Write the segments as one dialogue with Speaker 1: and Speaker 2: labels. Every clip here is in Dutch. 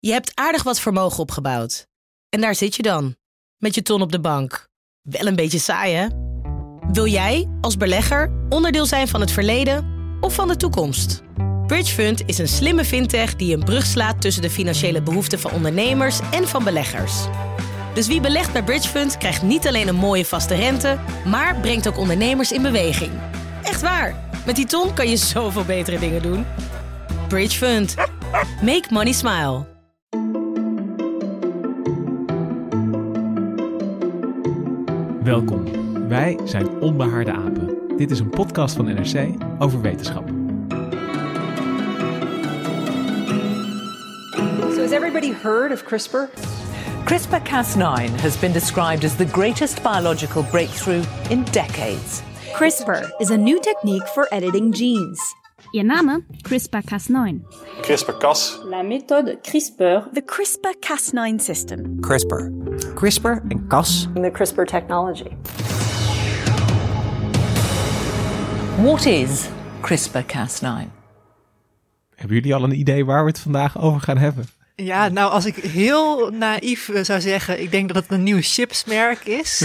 Speaker 1: Je hebt aardig wat vermogen opgebouwd. En daar zit je dan, met je ton op de bank. Wel een beetje saai, hè? Wil jij, als belegger, onderdeel zijn van het verleden of van de toekomst? Bridgefund is een slimme fintech die een brug slaat tussen de financiële behoeften van ondernemers en van beleggers. Dus wie belegt bij Bridgefund krijgt niet alleen een mooie vaste rente, maar brengt ook ondernemers in beweging. Echt waar, met die ton kan je zoveel betere dingen doen. Bridgefund. Make money smile.
Speaker 2: Welkom, wij zijn Onbehaarde Apen. Dit is een podcast van NRC over wetenschap.
Speaker 3: So has everybody heard of CRISPR?
Speaker 4: CRISPR-Cas9 has been described as the greatest biological breakthrough in decades.
Speaker 5: CRISPR is a new technique for editing genes.
Speaker 6: Je naam? CRISPR-Cas9.
Speaker 7: CRISPR-Cas.
Speaker 8: La méthode CRISPR.
Speaker 5: The CRISPR-Cas9 system.
Speaker 9: CRISPR. CRISPR en Cas.
Speaker 8: The CRISPR technology.
Speaker 4: What is CRISPR-Cas9?
Speaker 2: Hebben jullie al een idee waar we het vandaag over gaan hebben?
Speaker 10: Ja, nou als ik heel naïef zou zeggen, ik denk dat het een nieuw chipsmerk is.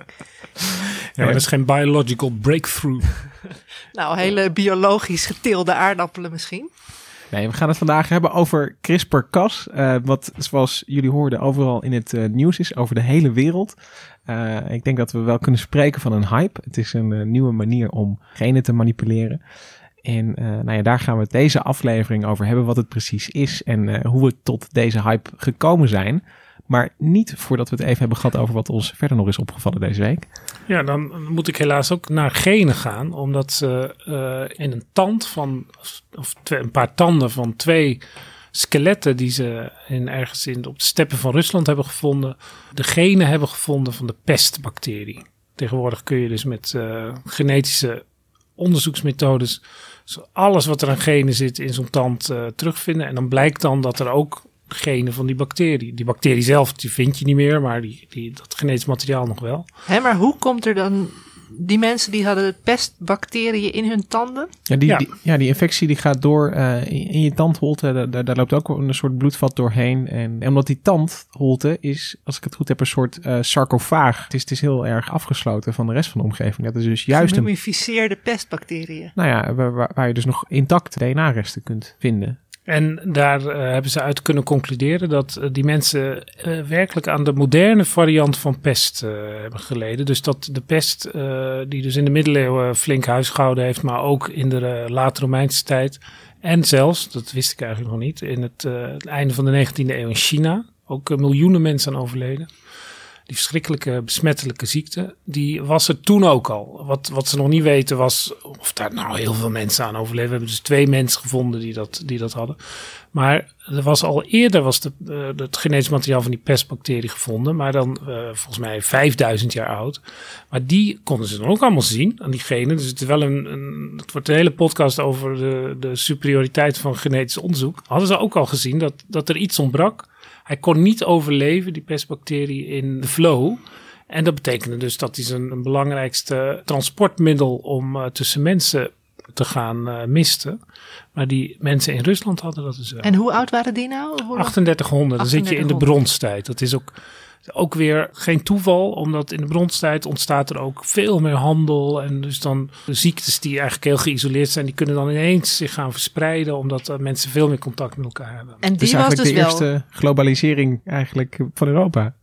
Speaker 7: Ja, dat is geen biological breakthrough.
Speaker 10: Nou, hele biologisch geteelde aardappelen misschien.
Speaker 2: Nee, we gaan het vandaag hebben over CRISPR-Cas. Wat, zoals jullie hoorden, overal in het nieuws is, over de hele wereld. Ik denk dat we wel kunnen spreken van een hype. Het is een nieuwe manier om genen te manipuleren. En daar gaan we het deze aflevering over hebben, wat het precies is en hoe we tot deze hype gekomen zijn. Maar niet voordat we het even hebben gehad over wat ons verder nog is opgevallen deze week.
Speaker 7: Ja, dan moet ik helaas ook naar genen gaan, omdat ze in een tand van, een paar tanden van 2 skeletten die ze ergens op de steppen van Rusland hebben gevonden, de genen hebben gevonden van de pestbacterie. Tegenwoordig kun je dus met genetische onderzoeksmethodes alles wat er aan genen zit in zo'n tand terugvinden. En dan blijkt dan dat er ook genen van die bacterie. Die bacterie zelf, die vind je niet meer, maar dat genetisch materiaal nog wel.
Speaker 10: Hé, maar hoe komt er dan, die mensen die hadden pestbacteriën in hun tanden?
Speaker 2: Ja, die infectie die gaat door in je tandholte. Daar loopt ook een soort bloedvat doorheen. En omdat die tandholte is, als ik het goed heb, een soort sarcofaag. Het is heel erg afgesloten van de rest van de omgeving. Dat is dus juist
Speaker 10: gemummificeerde pestbacteriën.
Speaker 2: Nou ja, waar je dus nog intact DNA-resten kunt vinden.
Speaker 7: En daar hebben ze uit kunnen concluderen dat die mensen werkelijk aan de moderne variant van pest hebben geleden. Dus dat de pest die dus in de middeleeuwen flink huisgehouden heeft, maar ook in de late Romeinse tijd. En zelfs, dat wist ik eigenlijk nog niet, in het einde van de 19e eeuw in China ook miljoenen mensen aan overleden. Die verschrikkelijke besmettelijke ziekte, die was er toen ook al. Wat ze nog niet weten was of daar nou heel veel mensen aan overleven. We hebben dus 2 mensen gevonden die dat hadden. Maar er was al eerder het genetisch materiaal van die pestbacterie gevonden. Maar dan volgens mij 5000 jaar oud. Maar die konden ze dan ook allemaal zien aan die genen. Dus het is wel het wordt een hele podcast over de superioriteit van genetisch onderzoek. Hadden ze ook al gezien dat er iets ontbrak. Hij kon niet overleven, die pestbacterie, in de flow. En dat betekende dus dat hij zijn belangrijkste transportmiddel om tussen mensen te gaan misten. Maar die mensen in Rusland hadden dat dus wel.
Speaker 10: En hoe oud waren die nou?
Speaker 7: 3800, dan zit je in de bronstijd. Dat is ook weer geen toeval, omdat in de bronstijd ontstaat er ook veel meer handel. En dus dan de ziektes die eigenlijk heel geïsoleerd zijn, die kunnen dan ineens zich gaan verspreiden, omdat mensen veel meer contact met elkaar hebben.
Speaker 10: En die
Speaker 2: dus
Speaker 10: was
Speaker 2: eigenlijk
Speaker 10: dus
Speaker 2: de eerste globalisering eigenlijk van Europa.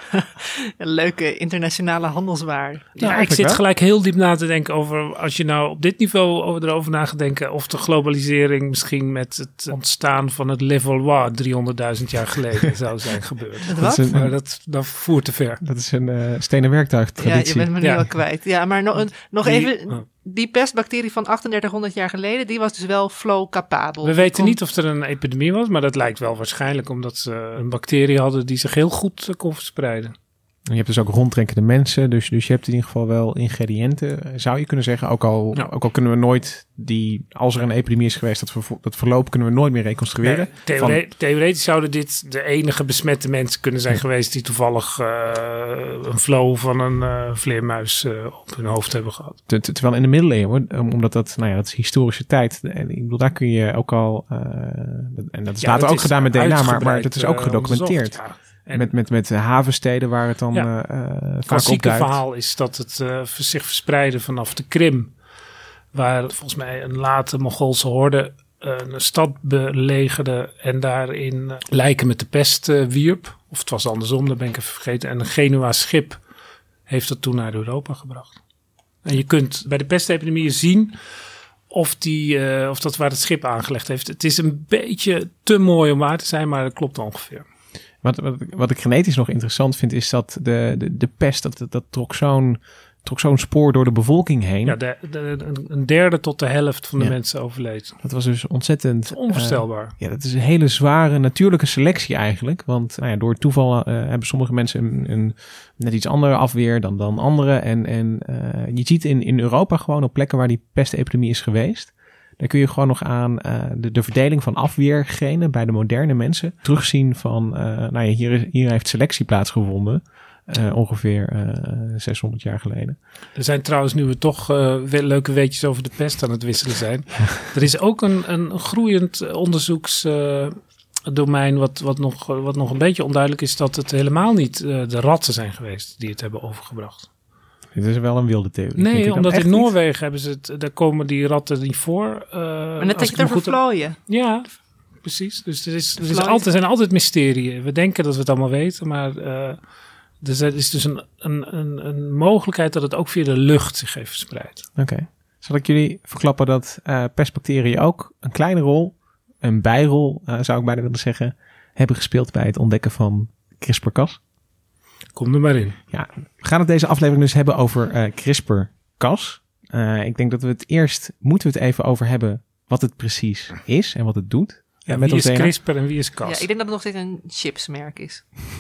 Speaker 10: Een leuke internationale handelswaar.
Speaker 7: Ja, ik zit gelijk heel diep na te denken over, als je nou op dit niveau erover na gaat denken, of de globalisering misschien met het ontstaan van het Le Valois 300.000 jaar geleden zou zijn gebeurd.
Speaker 10: Wat?
Speaker 7: Dat voert te ver.
Speaker 2: Dat is een stenen werktuigtraditie.
Speaker 10: Ja, je bent me nu al kwijt. Ja, maar nog even, die pestbacterie van 3800 jaar geleden, die was dus wel flow-capabel.
Speaker 7: We weten niet of er een epidemie was, maar dat lijkt wel waarschijnlijk, omdat ze een bacterie hadden die zich heel goed kon verspreiden.
Speaker 2: Je hebt dus ook rondtrekkende mensen, dus je hebt in ieder geval wel ingrediënten, zou je kunnen zeggen. Ook al kunnen we nooit als er een epidemie is geweest, dat verloop kunnen we nooit meer reconstrueren.
Speaker 7: Nee, theoretisch zouden dit de enige besmette mensen kunnen zijn geweest die toevallig een flow van een vleermuis op hun hoofd hebben gehad.
Speaker 2: Terwijl in de middeleeuwen, omdat dat is historische tijd. Ik bedoel, daar kun je ook al, en dat is later ook gedaan met DNA, maar dat is ook gedocumenteerd. Met havensteden waar het dan vaak opduikt. Het
Speaker 7: klassieke verhaal is dat het zich verspreidde vanaf de Krim, waar volgens mij een late Mongoolse horde een stad belegerde en daarin lijken met de pest wierp. Of het was andersom, dat ben ik even vergeten. En een Genua's schip heeft dat toen naar Europa gebracht. En je kunt bij de pestepidemieën zien of dat waar het schip aangelegd heeft. Het is een beetje te mooi om waar te zijn, maar dat klopt ongeveer.
Speaker 2: Wat ik genetisch nog interessant vind, is dat de pest, dat trok zo'n spoor door de bevolking heen.
Speaker 7: Ja, een derde tot de helft van de mensen overleed.
Speaker 2: Dat was dus ontzettend
Speaker 7: onvoorstelbaar.
Speaker 2: Dat is een hele zware natuurlijke selectie eigenlijk. Want door toeval hebben sommige mensen een net iets andere afweer dan anderen. En je ziet in Europa gewoon op plekken waar die pestepidemie is geweest, daar kun je gewoon nog aan de verdeling van afweergenen bij de moderne mensen terugzien van, hier heeft selectie plaatsgevonden. Ongeveer 600 jaar geleden.
Speaker 7: Er zijn trouwens, nu we toch leuke weetjes over de pest aan het wisselen zijn. Er is ook een groeiend onderzoeksdomein wat nog een beetje onduidelijk is, dat het helemaal niet de ratten zijn geweest die het hebben overgebracht.
Speaker 2: Dit is wel een wilde theorie.
Speaker 7: Nee, omdat in Noorwegen hebben ze daar komen die ratten niet voor.
Speaker 10: Maar net denk je over vlooien.
Speaker 7: Ja, precies. Dus er zijn altijd mysterieën. We denken dat we het allemaal weten, maar er is dus een mogelijkheid dat het ook via de lucht zich heeft verspreid.
Speaker 2: Oké. Zal ik jullie verklappen dat pestbacteriën ook een kleine rol, een bijrol zou ik bijna willen zeggen, hebben gespeeld bij het ontdekken van CRISPR-Cas?
Speaker 7: Kom er maar in.
Speaker 2: Ja, we gaan het deze aflevering dus hebben over CRISPR-Cas. Ik denk dat we moeten het even over hebben wat het precies is en wat het doet.
Speaker 7: Ja, wie is CRISPR en wie is Cas?
Speaker 10: Ja, ik denk dat het nog steeds een chipsmerk is.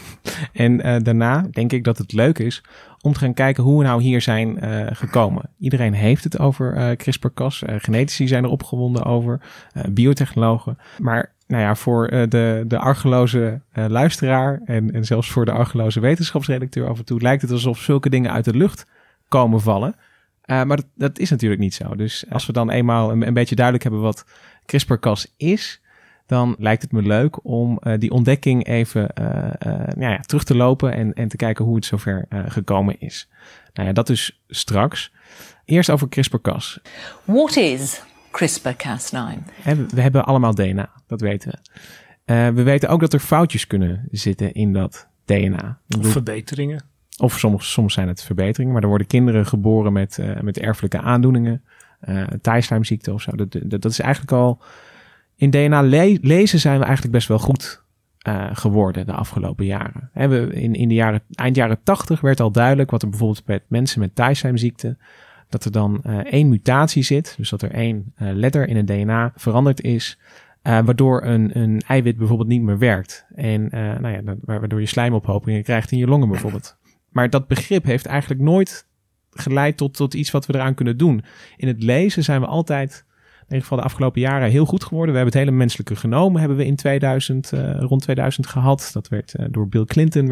Speaker 2: En daarna denk ik dat het leuk is om te gaan kijken hoe we nou hier zijn gekomen. Iedereen heeft het over CRISPR-Cas. Genetici zijn er opgewonden over. Biotechnologen. Maar voor de argeloze luisteraar en zelfs voor de argeloze wetenschapsredacteur af en toe lijkt het alsof zulke dingen uit de lucht komen vallen. Maar dat is natuurlijk niet zo. Dus als we dan eenmaal een beetje duidelijk hebben wat CRISPR-Cas is, dan lijkt het me leuk om die ontdekking even terug te lopen en te kijken hoe het zover gekomen is. Dat dus straks. Eerst over CRISPR-Cas.
Speaker 4: What is CRISPR-Cas9?
Speaker 2: We hebben allemaal DNA, dat weten we. We weten ook dat er foutjes kunnen zitten in dat DNA.
Speaker 7: Of verbeteringen.
Speaker 2: Of soms zijn het verbeteringen, maar er worden kinderen geboren met erfelijke aandoeningen. Thaislijmziekte of zo. Dat is eigenlijk al. In DNA lezen zijn we eigenlijk best wel goed geworden de afgelopen jaren. In de eind jaren 80 werd al duidelijk wat er bijvoorbeeld met mensen met Thaislijmziekte, dat er dan 1 mutatie zit. Dus dat er 1 letter in het DNA veranderd is, waardoor een eiwit bijvoorbeeld niet meer werkt. En waardoor je slijmophopingen krijgt in je longen bijvoorbeeld. Maar dat begrip heeft eigenlijk nooit geleid tot iets wat we eraan kunnen doen. In het lezen zijn we altijd, in ieder geval de afgelopen jaren, heel goed geworden. We hebben het hele menselijke genoom hebben we in rond 2000 gehad. Dat werd door Bill Clinton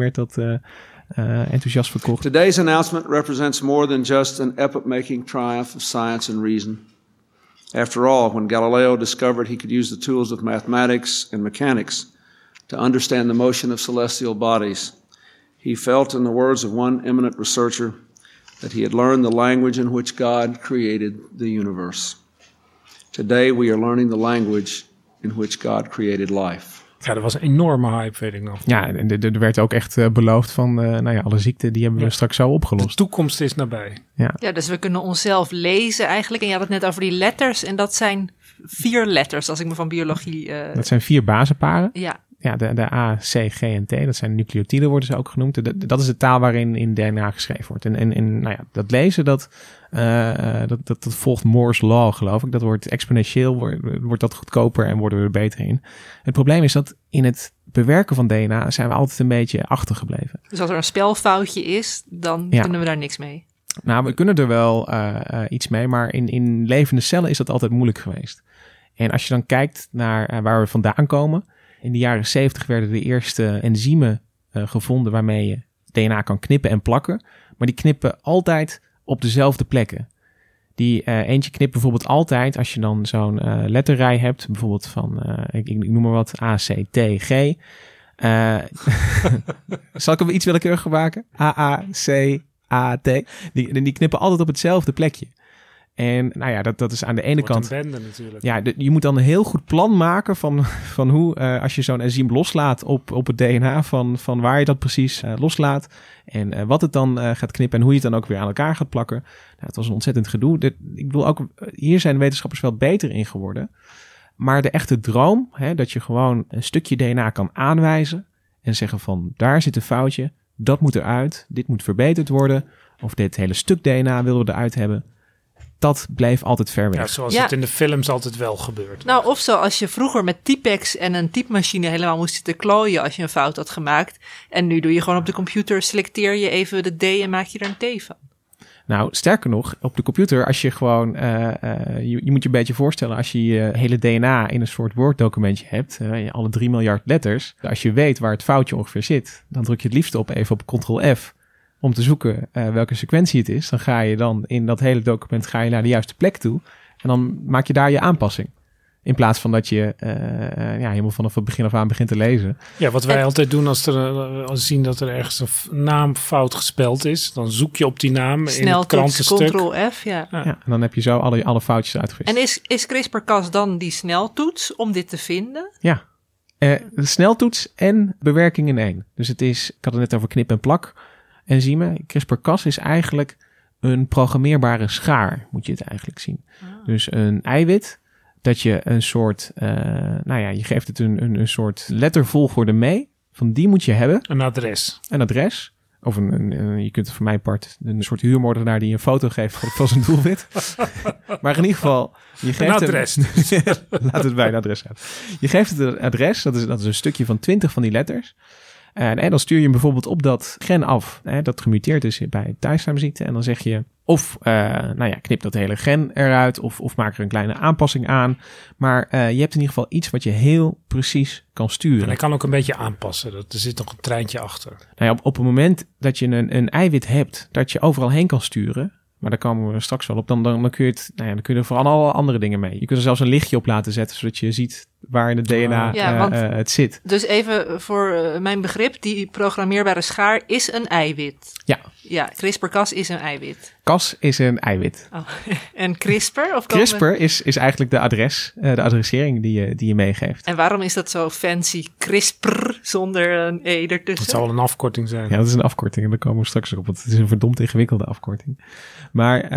Speaker 2: enthousiast verkocht.
Speaker 11: Today's announcement represents more than just an epoch-making triumph of science and reason. After all, when Galileo discovered he could use the tools of mathematics and mechanics to understand the motion of celestial bodies, he felt, in the words of one eminent researcher, that he had learned the language in which God created the universe. Today we are learning the language in which God created life.
Speaker 7: Ja, dat was een enorme hype, weet ik nog.
Speaker 2: Ja, en er werd ook echt beloofd van, alle ziekten, die hebben we straks zo opgelost.
Speaker 7: De toekomst is nabij.
Speaker 10: Ja, dus we kunnen onszelf lezen eigenlijk. En je had het net over die letters. En dat zijn 4 letters, als ik me van biologie...
Speaker 2: Dat zijn 4 bazenparen.
Speaker 10: Ja.
Speaker 2: Ja, de A, C, G en T, dat zijn nucleotiden, worden ze ook genoemd. Dat is de taal waarin in DNA geschreven wordt. En dat lezen, dat volgt Moore's Law, geloof ik. Dat wordt exponentieel, wordt dat goedkoper en worden we er beter in. Het probleem is dat in het bewerken van DNA zijn we altijd een beetje achtergebleven.
Speaker 10: Dus als er een spelfoutje is, dan kunnen we daar niks mee.
Speaker 2: Nou, we kunnen er wel iets mee, maar in levende cellen is dat altijd moeilijk geweest. En als je dan kijkt naar waar we vandaan komen. In de jaren 70 werden de eerste enzymen gevonden waarmee je DNA kan knippen en plakken. Maar die knippen altijd op dezelfde plekken. Die eentje knipt bijvoorbeeld altijd als je dan zo'n letterrij hebt. Bijvoorbeeld van, ik noem maar wat, A, C, T, G. Zal ik hem iets willekeuriger maken? A, A, C, A, T. Die knippen altijd op hetzelfde plekje. En nou ja, dat is aan de ene kant...
Speaker 7: een bende natuurlijk.
Speaker 2: Ja, je moet dan een heel goed plan maken van hoe, als je zo'n enzym loslaat op het DNA, van waar je dat precies loslaat. En wat het dan gaat knippen en hoe je het dan ook weer aan elkaar gaat plakken. Nou, het was een ontzettend gedoe. Ik bedoel, ook hier zijn wetenschappers wel beter in geworden. Maar de echte droom, dat je gewoon een stukje DNA kan aanwijzen en zeggen van, daar zit een foutje, dat moet eruit, dit moet verbeterd worden. Of dit hele stuk DNA willen we eruit hebben. Dat bleef altijd ver weg.
Speaker 7: Ja, zoals het in de films altijd wel gebeurt.
Speaker 10: Nou, of zoals je vroeger met Typex en een typemachine helemaal moest zitten klooien als je een fout had gemaakt. En nu doe je gewoon op de computer, selecteer je even de D en maak je er een T van.
Speaker 2: Nou, sterker nog, op de computer, als je gewoon, je moet je een beetje voorstellen, als je je hele DNA in een soort Word-documentje hebt, alle 3 miljard letters, als je weet waar het foutje ongeveer zit, dan druk je het liefst even op Ctrl-F om te zoeken welke sequentie het is. Dan ga je dan in dat hele document naar de juiste plek toe en dan maak je daar je aanpassing. In plaats van dat je helemaal vanaf het begin af aan begint te lezen. Ja,
Speaker 7: wat wij altijd doen als we zien dat er ergens een naam fout gespeld is. Dan zoek je op die naam in het krantenstuk.
Speaker 10: Ctrl-F, ja.
Speaker 2: En dan heb je zo alle foutjes uitgevist.
Speaker 10: En is CRISPR-Cas dan die sneltoets om dit te vinden?
Speaker 2: Ja, de sneltoets en bewerking in één. Dus ik had het net over knip- en plak enzymen. CRISPR-Cas is eigenlijk een programmeerbare schaar, moet je het eigenlijk zien. Dus een eiwit, dat je een soort, je geeft het een soort lettervolgorde mee. Van die moet je hebben.
Speaker 7: Een adres.
Speaker 2: Of je kunt voor mijn part een soort huurmoordenaar die een foto geeft van zijn doelwit. Maar in ieder geval, je geeft
Speaker 7: een adres.
Speaker 2: Laat het bij een adres uit. Je geeft het een adres, dat is een stukje van 20 van die letters. En dan stuur je hem bijvoorbeeld op dat gen af. Dat gemuteerd is bij Thaisheim-ziekte. En dan zeg je of knip dat hele gen eruit of maak er een kleine aanpassing aan. Maar je hebt in ieder geval iets wat je heel precies kan sturen.
Speaker 7: En hij kan ook een beetje aanpassen. Er zit nog een treintje achter.
Speaker 2: Nou ja, op het moment dat je een eiwit hebt dat je overal heen kan sturen, maar daar komen we straks wel op, dan kun je het, dan kun je er vooral alle andere dingen mee. Je kunt er zelfs een lichtje op laten zetten, zodat je ziet waar in het DNA het zit.
Speaker 10: Dus even voor mijn begrip, die programmeerbare schaar is een eiwit. Ja, CRISPR-Cas is een eiwit.
Speaker 2: Cas is een eiwit.
Speaker 10: Oh. En CRISPR?
Speaker 2: CRISPR is eigenlijk de adressering die je meegeeft.
Speaker 10: En waarom is dat zo fancy CRISPR zonder een E ertussen?
Speaker 7: Het zal een afkorting zijn.
Speaker 2: Ja, dat is een afkorting en daar komen we straks op, want het is een verdomd ingewikkelde afkorting. Maar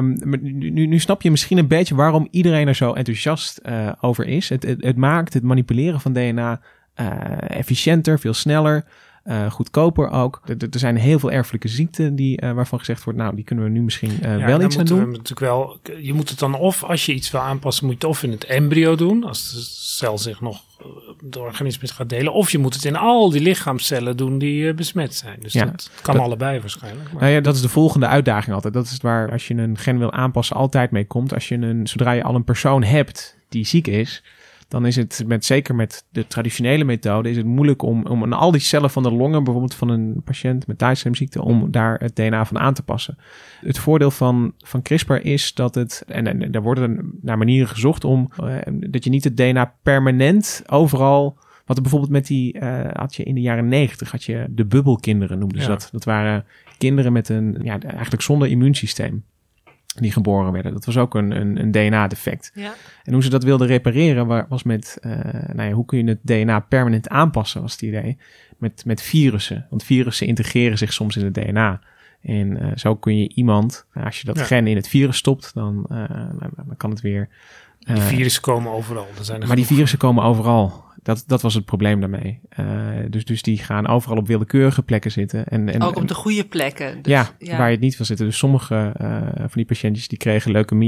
Speaker 2: nu snap je misschien een beetje waarom iedereen er zo enthousiast over is. Het maakt het manipuleren van DNA efficiënter, veel sneller, goedkoper ook. Er zijn heel veel erfelijke ziekten waarvan gezegd wordt, nou, die kunnen we nu misschien wel iets aan doen.
Speaker 7: Je moet het dan als je iets wil aanpassen, moet je het of in het embryo doen, als de cel zich nog de organisme gaat delen, of je moet het in al die lichaamscellen doen die besmet zijn. Dus dat kan allebei waarschijnlijk. Maar.
Speaker 2: Nou ja, dat is de volgende uitdaging altijd. Dat is waar, als je een gen wil aanpassen, altijd mee komt. Zodra je al een persoon hebt die ziek is, dan is het zeker met de traditionele methode is het moeilijk om aan al die cellen van de longen, bijvoorbeeld van een patiënt met Thaisheim-ziekte, om daar het DNA van aan te passen. Het voordeel van CRISPR is dat het, en daar worden naar manieren gezocht om, dat je niet het DNA permanent overal, wat er bijvoorbeeld met had je in de jaren 90, had je de bubbelkinderen, noemden ze dat. Dat waren kinderen met eigenlijk zonder immuunsysteem die geboren werden. Dat was ook een DNA-defect. Ja. En hoe ze dat wilden repareren was met, hoe kun je het DNA permanent aanpassen, was het idee. Met virussen. Want virussen integreren zich soms in het DNA. En zo kun je iemand, als je dat gen in het virus stopt, dan kan het weer.
Speaker 7: Die virussen komen overal.
Speaker 2: Maar die virussen komen overal. Dat was het probleem daarmee. Dus die gaan overal op willekeurige plekken zitten. En
Speaker 10: ook op de goede plekken. Dus,
Speaker 2: waar je het niet wil zitten. Dus sommige van die patiëntjes die kregen leukemie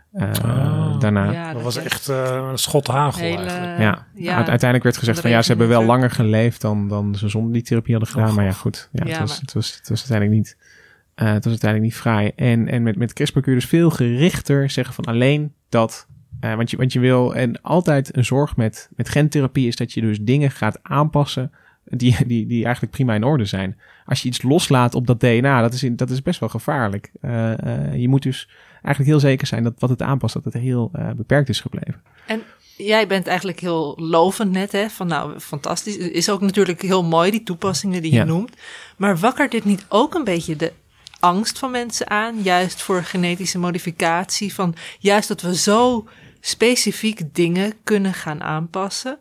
Speaker 2: daarna.
Speaker 10: Ja,
Speaker 7: dat was echt een schot hagel eigenlijk.
Speaker 2: Uiteindelijk werd gezegd van ze hebben wel langer geleefd dan ze zonder die therapie hadden gedaan. Maar ja, goed. Het was uiteindelijk niet. Het was uiteindelijk niet fraai. En met CRISPR kun je dus veel gerichter zeggen van alleen dat. Want je wil, en altijd een zorg met gentherapie is dat je dus dingen gaat aanpassen die eigenlijk prima in orde zijn. Als je iets loslaat op dat DNA, dat is best wel gevaarlijk. Je moet dus eigenlijk heel zeker zijn dat wat het aanpast, dat het heel beperkt is gebleven.
Speaker 10: En jij bent eigenlijk heel lovend net, hè? Van nou, fantastisch. Het is ook natuurlijk heel mooi, die toepassingen die je noemt. Maar wakkert dit niet ook een beetje de angst van mensen aan, juist voor genetische modificatie, van juist dat we zo specifiek dingen kunnen gaan aanpassen?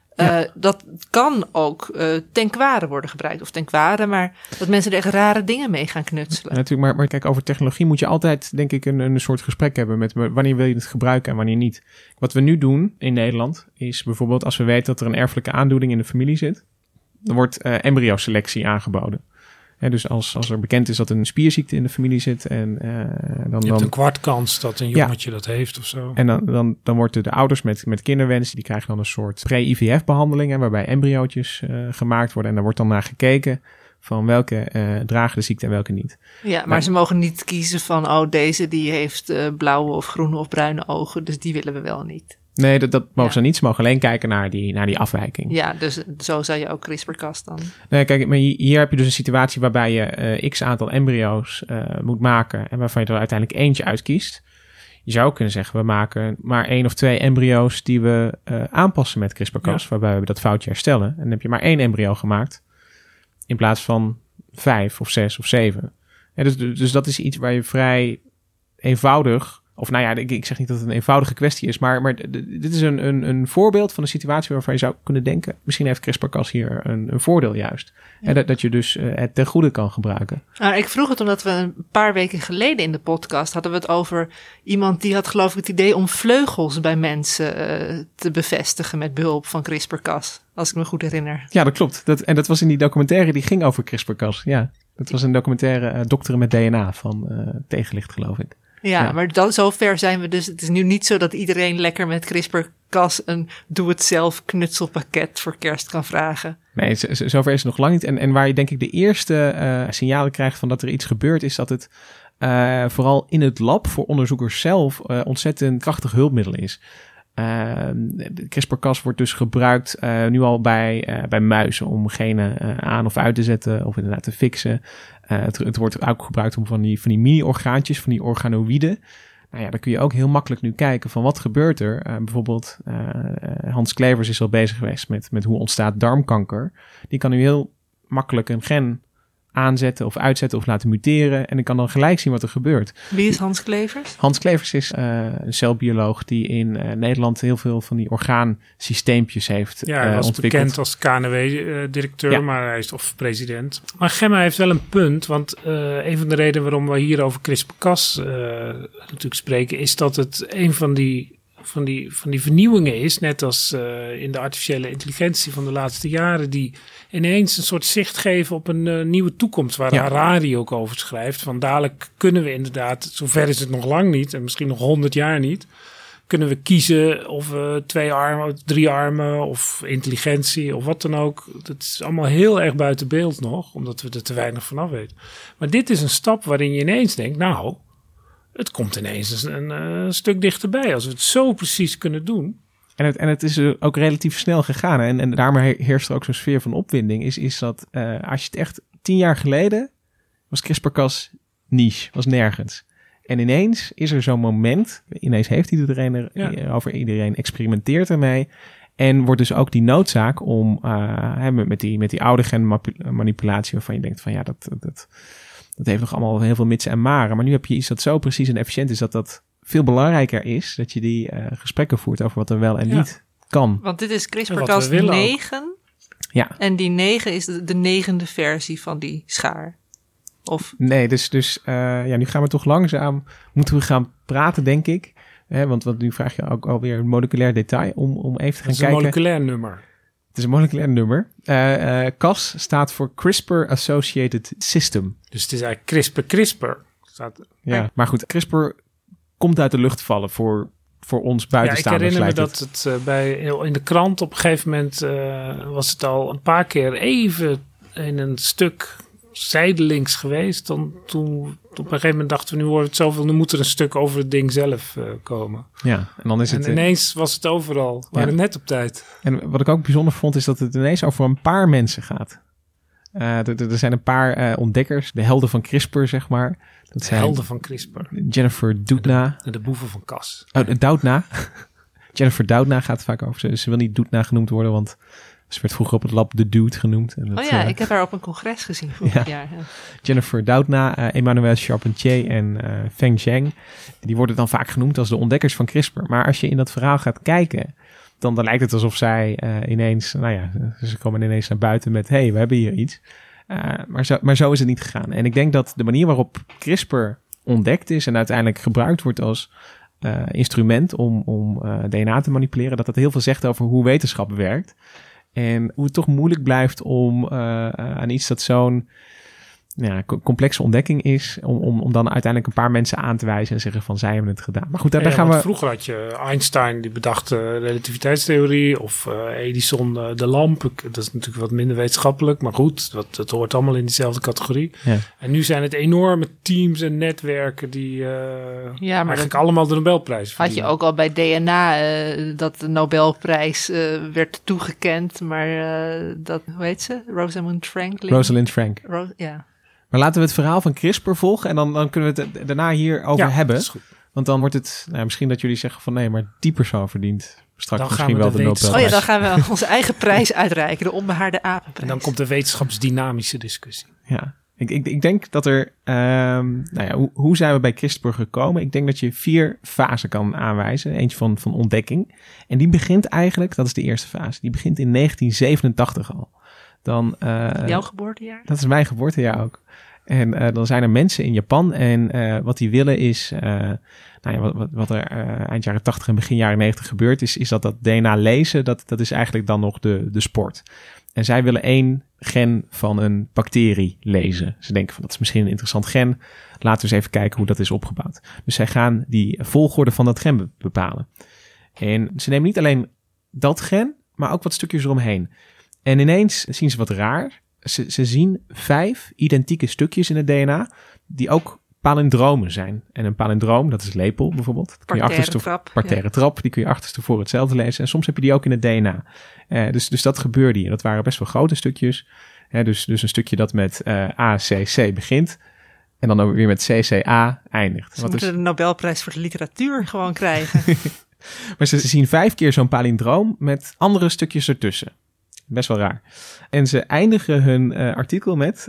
Speaker 10: Dat kan ook ten kwade worden gebruikt. Of ten kwade, maar dat mensen er echt rare dingen mee gaan knutselen.
Speaker 2: Ja, natuurlijk, maar kijk, over technologie moet je altijd, denk ik, een soort gesprek hebben met wanneer wil je het gebruiken en wanneer niet. Wat we nu doen in Nederland is bijvoorbeeld als we weten dat er een erfelijke aandoening in de familie zit, dan wordt embryoselectie aangeboden. Dus als er bekend is dat een spierziekte in de familie zit en dan
Speaker 7: je hebt een kwart kans dat een jongetje dat heeft of zo.
Speaker 2: En dan worden de ouders met kinderwens, die krijgen dan een soort pre-IVF behandeling, waarbij embryootjes gemaakt worden en daar wordt dan naar gekeken van welke dragen de ziekte en welke niet.
Speaker 10: Ja, maar ze mogen niet kiezen van deze die heeft blauwe of groene of bruine ogen, dus die willen we wel niet.
Speaker 2: Nee, dat mogen ze niet. Ze mogen alleen kijken naar die afwijking.
Speaker 10: Ja, dus zo zou je ook CRISPR-Cas dan.
Speaker 2: Nee, kijk, maar hier heb je dus een situatie waarbij je x aantal embryo's moet maken en waarvan je er uiteindelijk eentje uitkiest. Je zou kunnen zeggen, we maken maar 1 of 2 embryo's die we aanpassen met CRISPR-Cas, waarbij we dat foutje herstellen. En dan heb je maar 1 embryo gemaakt in plaats van 5 of 6 of 7. Ja, dus dat is iets waar je vrij eenvoudig. Of nou ja, ik zeg niet dat het een eenvoudige kwestie is, maar dit is een voorbeeld van een situatie waarvan je zou kunnen denken, misschien heeft CRISPR-Cas hier een voordeel juist. Ja. Dat je dus het ten goede kan gebruiken.
Speaker 10: Nou, ik vroeg het omdat we een paar weken geleden in de podcast hadden we het over iemand die had geloof ik het idee om vleugels bij mensen te bevestigen met behulp van CRISPR-Cas, als ik me goed herinner.
Speaker 2: Ja, dat klopt. Dat was in die documentaire die ging over CRISPR-Cas. Ja, dat was een documentaire Dokteren met DNA van Tegenlicht, geloof ik.
Speaker 10: Ja, maar zover zijn we dus. Het is nu niet zo dat iedereen lekker met CRISPR-Cas een doe-het-zelf knutselpakket voor kerst kan vragen.
Speaker 2: Nee, zover is het nog lang niet. En waar je denk ik de eerste signalen krijgt van dat er iets gebeurt, is dat het vooral in het lab voor onderzoekers zelf ontzettend krachtig hulpmiddel is. CRISPR-Cas wordt dus gebruikt nu al bij muizen om genen aan of uit te zetten of inderdaad te fixen. Het wordt ook gebruikt om van die mini-orgaantjes, van die organoïden. Nou ja, dan kun je ook heel makkelijk nu kijken van wat gebeurt er. Bijvoorbeeld Hans Clevers is al bezig geweest met hoe ontstaat darmkanker. Die kan nu heel makkelijk een gen aanzetten of uitzetten of laten muteren. En ik kan dan gelijk zien wat er gebeurt.
Speaker 10: Wie is Hans Clevers?
Speaker 2: Hans Clevers is een celbioloog die in Nederland heel veel van die orgaansysteempjes heeft
Speaker 7: hij was
Speaker 2: ontwikkeld.
Speaker 7: Bekend als KNW-directeur, maar hij is of president. Maar Gemma heeft wel een punt, want een van de redenen waarom we hier over CRISPR-Cas natuurlijk spreken, is dat het een van die vernieuwingen is, net als in de artificiële intelligentie van de laatste jaren, die ineens een soort zicht geven op een nieuwe toekomst, waar Harari ook over schrijft. Van dadelijk kunnen we inderdaad, zover is het nog lang niet, en misschien nog 100 jaar niet, kunnen we kiezen of we 2 armen, 3 armen of intelligentie of wat dan ook. Dat is allemaal heel erg buiten beeld nog, omdat we er te weinig vanaf weten. Maar dit is een stap waarin je ineens denkt, nou, het komt ineens een stuk dichterbij als we het zo precies kunnen doen.
Speaker 2: En het is ook relatief snel gegaan. En daarmee heerst er ook zo'n sfeer van opwinding. Is dat als je het echt 10 jaar geleden was CRISPR-Cas niche, was nergens. En ineens is er zo'n moment. Ineens heeft iedereen over, iedereen experimenteert ermee. En wordt dus ook die noodzaak om met die oude genmanipulatie waarvan je denkt van ja, dat heeft nog allemaal heel veel mitsen en maren. Maar nu heb je iets dat zo precies en efficiënt is dat veel belangrijker is dat je die gesprekken voert over wat er wel en niet kan.
Speaker 10: Want dit is CRISPR-Cas 9.
Speaker 2: Ja.
Speaker 10: En die 9 is de 9e versie van die schaar. Of?
Speaker 2: Nee, dus nu gaan we toch langzaam, moeten we gaan praten, denk ik. Want nu vraag je ook alweer een moleculair detail om even te gaan kijken. Het is een
Speaker 7: moleculair nummer.
Speaker 2: Het is een moleculair nummer. Cas staat voor CRISPR Associated System.
Speaker 7: Dus het is eigenlijk CRISPR.
Speaker 2: Ja, maar goed, CRISPR komt uit de lucht vallen voor ons buitenstaanders.
Speaker 7: Ja, ik herinner me dat het in de krant op een gegeven moment was het al een paar keer even in een stuk zijdelings geweest. Toen op een gegeven moment dachten we, nu wordt het zoveel, nu moet er een stuk over het ding zelf komen.
Speaker 2: Ja, en dan is het.
Speaker 7: En ineens was het overal. We waren net op tijd.
Speaker 2: En wat ik ook bijzonder vond, is dat het ineens over een paar mensen gaat. Er zijn een paar ontdekkers, de helden van CRISPR, zeg maar. Dat zijn
Speaker 7: helden van CRISPR.
Speaker 2: Jennifer Doudna.
Speaker 7: De boeven van Cas.
Speaker 2: Doudna. Jennifer Doudna gaat het vaak over. Ze wil niet Doudna genoemd worden, want ze werd vroeger op het lab de Dude genoemd. En dat,
Speaker 10: ik heb haar op een congres gezien vorig jaar. Ja.
Speaker 2: Jennifer Doudna, Emmanuel Charpentier en Feng Zheng. Die worden dan vaak genoemd als de ontdekkers van CRISPR. Maar als je in dat verhaal gaat kijken, dan lijkt het alsof zij ineens, ze komen ineens naar buiten met, hey, we hebben hier iets. Maar zo is het niet gegaan. En ik denk dat de manier waarop CRISPR ontdekt is en uiteindelijk gebruikt wordt als instrument om DNA te manipuleren, dat heel veel zegt over hoe wetenschap werkt. En hoe het toch moeilijk blijft om aan iets dat zo'n complexe ontdekking is, om dan uiteindelijk een paar mensen aan te wijzen en zeggen van zij hebben het gedaan. Maar goed, daar gaan we.
Speaker 7: Vroeger had je Einstein die bedacht de relativiteitstheorie of Edison de lamp. Dat is natuurlijk wat minder wetenschappelijk, maar goed, dat hoort allemaal in diezelfde categorie. Ja. En nu zijn het enorme teams en netwerken die eigenlijk allemaal de Nobelprijs verdienen.
Speaker 10: Had je ook al bij DNA dat de Nobelprijs werd toegekend, maar dat, hoe heet ze? Rosalind Frank. Ja.
Speaker 2: Maar laten we het verhaal van CRISPR volgen en dan kunnen we het daarna hierover hebben. Dat is goed. Want dan wordt het, misschien dat jullie zeggen van nee, maar die persoon verdient straks dan misschien wel de Nobelprijs.
Speaker 10: Dan gaan we onze eigen prijs uitreiken, de onbehaarde apenprijs.
Speaker 7: En dan komt de wetenschapsdynamische discussie.
Speaker 2: Ja, ik denk dat er, hoe zijn we bij CRISPR gekomen? Ik denk dat je 4 fasen kan aanwijzen. Eentje van ontdekking. En die begint eigenlijk, dat is de eerste fase, die begint in 1987 al. Dan,
Speaker 10: jouw geboortejaar?
Speaker 2: Dat is mijn geboortejaar ook. En dan zijn er mensen in Japan en wat die willen is, wat er eind jaren 80 en begin jaren 90 gebeurd is dat DNA lezen, dat is eigenlijk dan nog de sport. En zij willen 1 gen van een bacterie lezen. Ze denken van dat is misschien een interessant gen, laten we eens even kijken hoe dat is opgebouwd. Dus zij gaan die volgorde van dat gen bepalen. En ze nemen niet alleen dat gen, maar ook wat stukjes eromheen. En ineens zien ze wat raar. Ze zien 5 identieke stukjes in het DNA die ook palindromen zijn. En een palindroom, dat is lepel bijvoorbeeld. Parterre trap, die kun je achterstevoren hetzelfde lezen. En soms heb je die ook in het DNA. Dus dat gebeurde hier. Dat waren best wel grote stukjes. Dus een stukje dat met ACC begint. En dan ook weer met CCA eindigt.
Speaker 10: Ze moeten de Nobelprijs voor de literatuur gewoon krijgen.
Speaker 2: Maar ze zien 5 keer zo'n palindroom met andere stukjes ertussen. Best wel raar. En ze eindigen hun artikel met,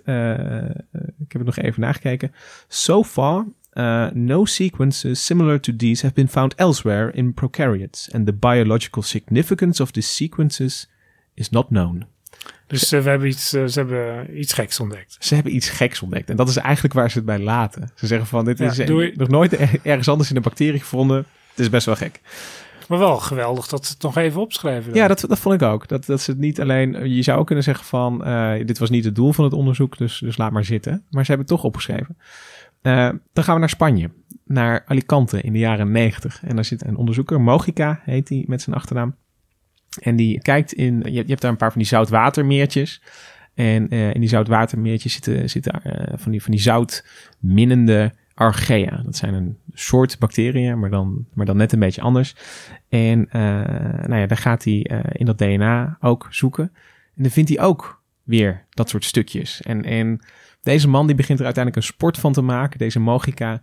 Speaker 2: ik heb het nog even nagekeken. So far, no sequences similar to these have been found elsewhere in prokaryotes. And the biological significance of these sequences is not known.
Speaker 7: Dus ze hebben iets geks ontdekt.
Speaker 2: Ze hebben iets geks ontdekt. En dat is eigenlijk waar ze het bij laten. Ze zeggen van, dit is nog nooit ergens anders in een bacterie gevonden. Het is best wel gek.
Speaker 7: Maar wel geweldig dat ze het nog even opschrijven.
Speaker 2: Dan. Ja, dat vond ik ook. Dat ze het niet alleen... Je zou ook kunnen zeggen van... dit was niet het doel van het onderzoek, dus laat maar zitten. Maar ze hebben het toch opgeschreven. Dan gaan we naar Spanje. Naar Alicante in de jaren 90. En daar zit een onderzoeker, Mojica heet hij met zijn achternaam. En die kijkt in... Je hebt daar een paar van die zoutwatermeertjes. En in die zoutwatermeertjes zitten van die zoutminnende archaea. Dat zijn een soort bacteriën, maar dan net een beetje anders. En daar gaat hij in dat DNA ook zoeken. En dan vindt hij ook weer dat soort stukjes. En deze man die begint er uiteindelijk een sport van te maken, deze Mojica,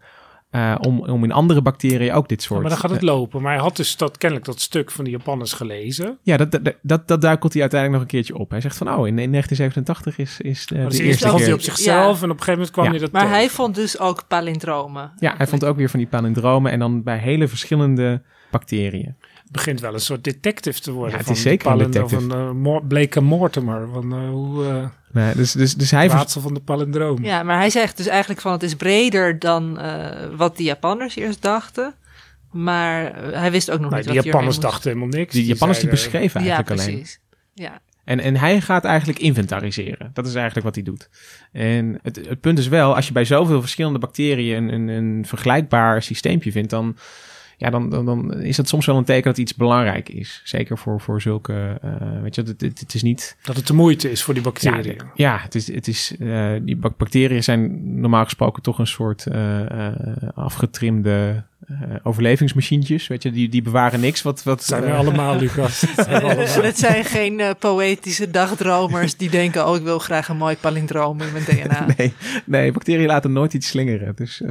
Speaker 2: om in andere bacteriën ook dit soort...
Speaker 7: maar dan gaat het lopen. Maar hij had dus kennelijk dat stuk van de Japanners gelezen.
Speaker 2: Ja, dat duikelt hij uiteindelijk nog een keertje op. Hij zegt van, in 1987 is de eerste
Speaker 7: keer... hij op zichzelf en op een gegeven moment kwam hij dat
Speaker 10: Maar hij vond dus ook palindromen.
Speaker 2: Ja, hij vond ook weer van die palindromen en dan bij hele verschillende bacteriën.
Speaker 7: Het begint wel een soort detective te worden.
Speaker 2: Ja, het is zeker een detective.
Speaker 7: Van Blake Mortimer. Van
Speaker 2: dus hij
Speaker 7: raadsel van de palindroom.
Speaker 10: Ja, maar hij zegt dus eigenlijk van het is breder dan wat de Japanners eerst dachten. Maar hij wist ook nog niet wat
Speaker 7: die Japanners dachten helemaal niks.
Speaker 2: Die Japanners die beschreven eigenlijk alleen.
Speaker 10: Ja.
Speaker 2: En hij gaat eigenlijk inventariseren. Dat is eigenlijk wat hij doet. En het punt is wel, als je bij zoveel verschillende bacteriën een vergelijkbaar systeempje vindt, dan is dat soms wel een teken dat iets belangrijk is. Zeker voor zulke, weet je, het is niet...
Speaker 7: Dat het de moeite is voor die bacteriën.
Speaker 2: Het is die bacteriën zijn normaal gesproken toch een soort afgetrimde overlevingsmachientjes. Weet je, die bewaren niks. Wat
Speaker 7: zijn we allemaal, Lucas.
Speaker 10: Het zijn geen poëtische dagdromers die denken, ik wil graag een mooi palindroom in mijn DNA.
Speaker 2: Nee, bacteriën laten nooit iets slingeren.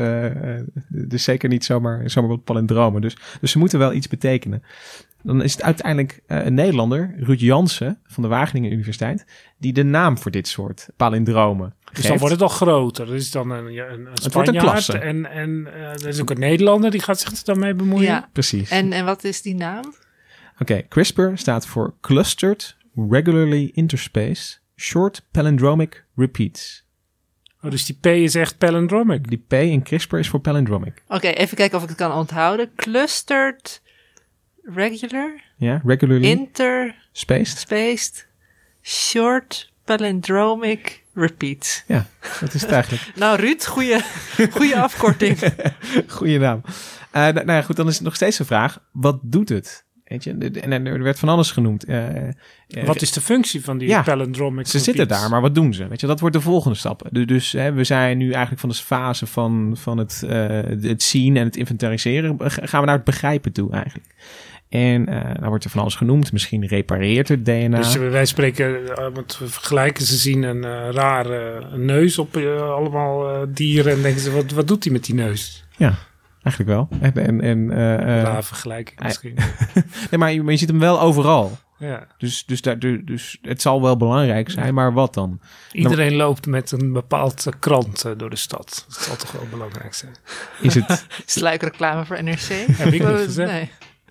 Speaker 2: Dus zeker niet zomaar wat palindromen. Dus ze moeten wel iets betekenen. Dan is het uiteindelijk een Nederlander, Ruud Jansen van de Wageningen Universiteit, die de naam voor dit soort palindromen geeft.
Speaker 7: Dus dan wordt het al groter. Er is dan een Spanjaard.
Speaker 2: Het wordt een klasse.
Speaker 7: En er is ook een Nederlander die gaat zich er dan mee bemoeien.
Speaker 10: Ja.
Speaker 2: Precies.
Speaker 10: En wat is die naam?
Speaker 2: Oké, CRISPR staat voor Clustered Regularly Interspaced Short Palindromic Repeats.
Speaker 7: Dus die P is echt palindromic.
Speaker 2: Die P in CRISPR is voor palindromic.
Speaker 10: Oké, even kijken of ik het kan onthouden. Clustered regular?
Speaker 2: Ja, regularly
Speaker 10: interspaced short palindromic repeats.
Speaker 2: Ja, dat is het eigenlijk.
Speaker 10: Nou Ruud, goede afkorting.
Speaker 2: Goeie naam. Nou ja, goed, dan is het nog steeds de vraag, wat doet het? Weet je? En er werd van alles genoemd.
Speaker 7: Wat is de functie van die palindromic repeats?
Speaker 2: Ze zitten daar, maar wat doen ze? Weet je, dat wordt de volgende stap. Dus we zijn nu eigenlijk van de fase van het zien en het inventariseren. Gaan we naar het begrijpen toe eigenlijk. En dan wordt er van alles genoemd. Misschien repareert het DNA.
Speaker 7: Dus wij spreken, want we vergelijken, ze zien een rare neus op allemaal dieren en denken ze, wat doet hij met die neus?
Speaker 2: Ja, eigenlijk wel.
Speaker 7: Raar vergelijking misschien.
Speaker 2: Nee, maar je ziet hem wel overal.
Speaker 7: Ja.
Speaker 2: Dus het zal wel belangrijk zijn, maar wat dan?
Speaker 7: Iedereen loopt met een bepaald krant door de stad. Dat zal toch wel belangrijk zijn.
Speaker 2: Is het...
Speaker 10: Sluikreclame voor NRC?
Speaker 7: Heb ik niet gezegd?
Speaker 10: Nee.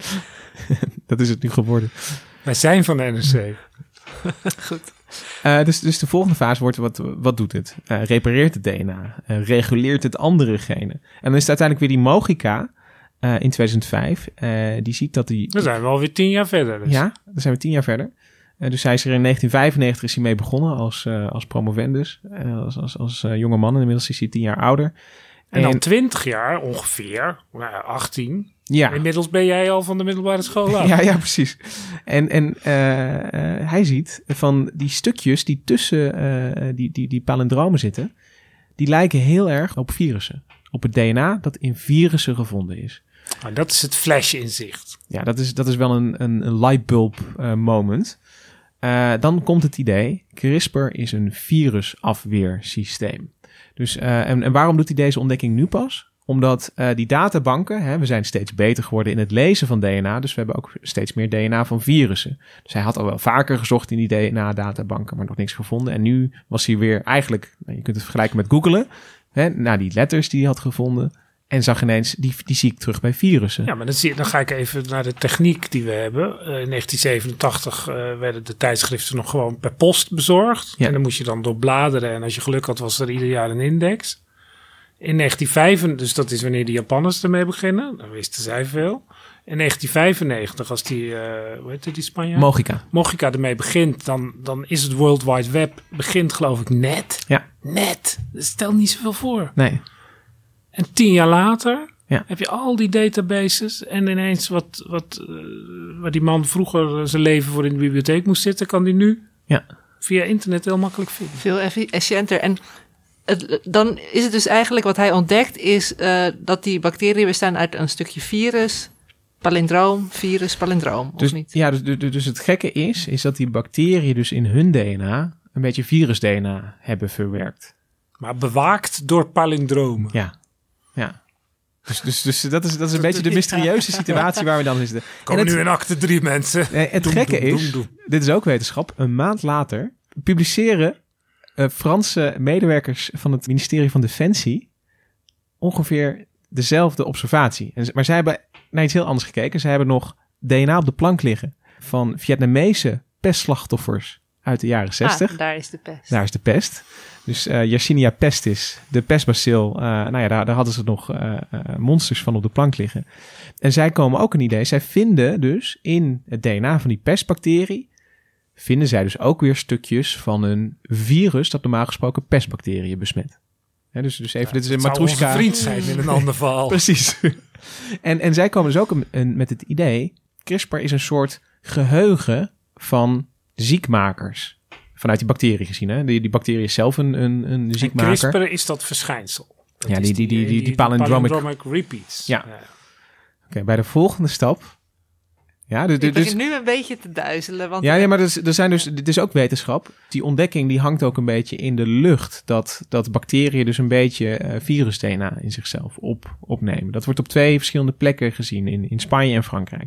Speaker 2: Dat is het nu geworden.
Speaker 7: Wij zijn van de NRC.
Speaker 10: Goed.
Speaker 2: Dus de volgende fase wordt, wat doet het? Repareert het DNA? Reguleert het andere genen? En dan is het uiteindelijk weer die Mogica in 2005. Die ziet dat die...
Speaker 7: Dan zijn we alweer 10 jaar verder. Dus.
Speaker 2: Ja, dan zijn we 10 jaar verder. Dus hij is er in 1995 is hij mee begonnen als promovendus. Als jonge man. Inmiddels is hij 10 jaar ouder.
Speaker 7: En dan 20 jaar ongeveer, 18.
Speaker 2: Ja.
Speaker 7: Inmiddels ben jij al van de middelbare school af.
Speaker 2: Ja, precies. En hij ziet van die stukjes die tussen die palindromen zitten, die lijken heel erg op virussen. Op het DNA dat in virussen gevonden is.
Speaker 7: Maar dat is het flash-inzicht.
Speaker 2: Ja, dat is wel een lightbulb moment. Dan komt het idee, CRISPR is een virusafweersysteem. Dus, en waarom doet hij deze ontdekking nu pas? Omdat die databanken, we zijn steeds beter geworden in het lezen van DNA. Dus we hebben ook steeds meer DNA van virussen. Dus hij had al wel vaker gezocht in die DNA-databanken, maar nog niks gevonden. En nu was hij weer eigenlijk, je kunt het vergelijken met googlen, naar die letters die hij had gevonden. En zag ineens, die zie ik terug bij virussen.
Speaker 7: Ja, maar dan ga ik even naar de techniek die we hebben. In 1987 werden de tijdschriften nog gewoon per post bezorgd. Ja. En dan moest je dan doorbladeren. En als je geluk had, was er ieder jaar een index. In 1995, dus dat is wanneer de Japanners ermee beginnen. Dan wisten zij veel. In 1995, als die, hoe heet die Spanjaard? Mogica ermee begint, dan is het World Wide Web, begint geloof ik net.
Speaker 2: Ja.
Speaker 7: Net. Dat stelt niet zoveel voor.
Speaker 2: Nee.
Speaker 7: En 10 jaar later heb je al die databases en ineens waar die man vroeger zijn leven voor in de bibliotheek moest zitten, kan die nu via internet heel makkelijk vinden.
Speaker 10: Veel efficiënter. En dan is het dus eigenlijk wat hij ontdekt is dat die bacteriën bestaan uit een stukje virus, palindroom, of niet?
Speaker 2: Ja, dus het gekke is dat die bacteriën dus in hun DNA een beetje virus-DNA hebben verwerkt.
Speaker 7: Maar bewaakt door palindromen.
Speaker 2: Ja. Dus dat is een beetje de mysterieuze situatie waar we dan zitten.
Speaker 7: Komen nu in acte 3 mensen.
Speaker 2: Het gekke is, dit is ook wetenschap, een maand later publiceren Franse medewerkers van het ministerie van Defensie ongeveer dezelfde observatie. Maar zij hebben naar iets heel anders gekeken. Ze hebben nog DNA op de plank liggen van Vietnamese pestslachtoffers uit de jaren 60.
Speaker 10: Daar is de pest.
Speaker 2: Daar is de pest. Dus Yersinia pestis, de pestbacil, daar hadden ze nog monsters van op de plank liggen. En zij komen ook een idee. Zij vinden dus in het DNA van die pestbacterie vinden zij dus ook weer stukjes van een virus dat normaal gesproken pestbacteriën besmet. Dus even, dit is een matroeska.
Speaker 7: Zou onze vriend zijn in een ander verhaal.
Speaker 2: Precies. En zij komen dus ook met het idee, CRISPR is een soort geheugen van ziekmakers. Vanuit die bacterie gezien. Hè? Die bacterie is zelf een ziekmaker.
Speaker 7: En CRISPR is dat verschijnsel. Dat
Speaker 2: ja,
Speaker 7: is
Speaker 2: die palindromic
Speaker 7: repeats.
Speaker 2: Ja. Oké, bij de volgende stap. Ja,
Speaker 10: ik begin nu een beetje te duizelen. Want
Speaker 2: maar dit is ook wetenschap. Die ontdekking die hangt ook een beetje in de lucht. Dat bacteriën dus een beetje virus-DNA in zichzelf opnemen. Dat wordt op 2 verschillende plekken gezien. In Spanje en Frankrijk.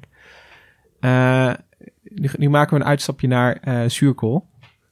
Speaker 2: Nu maken we een uitstapje naar zuurkool.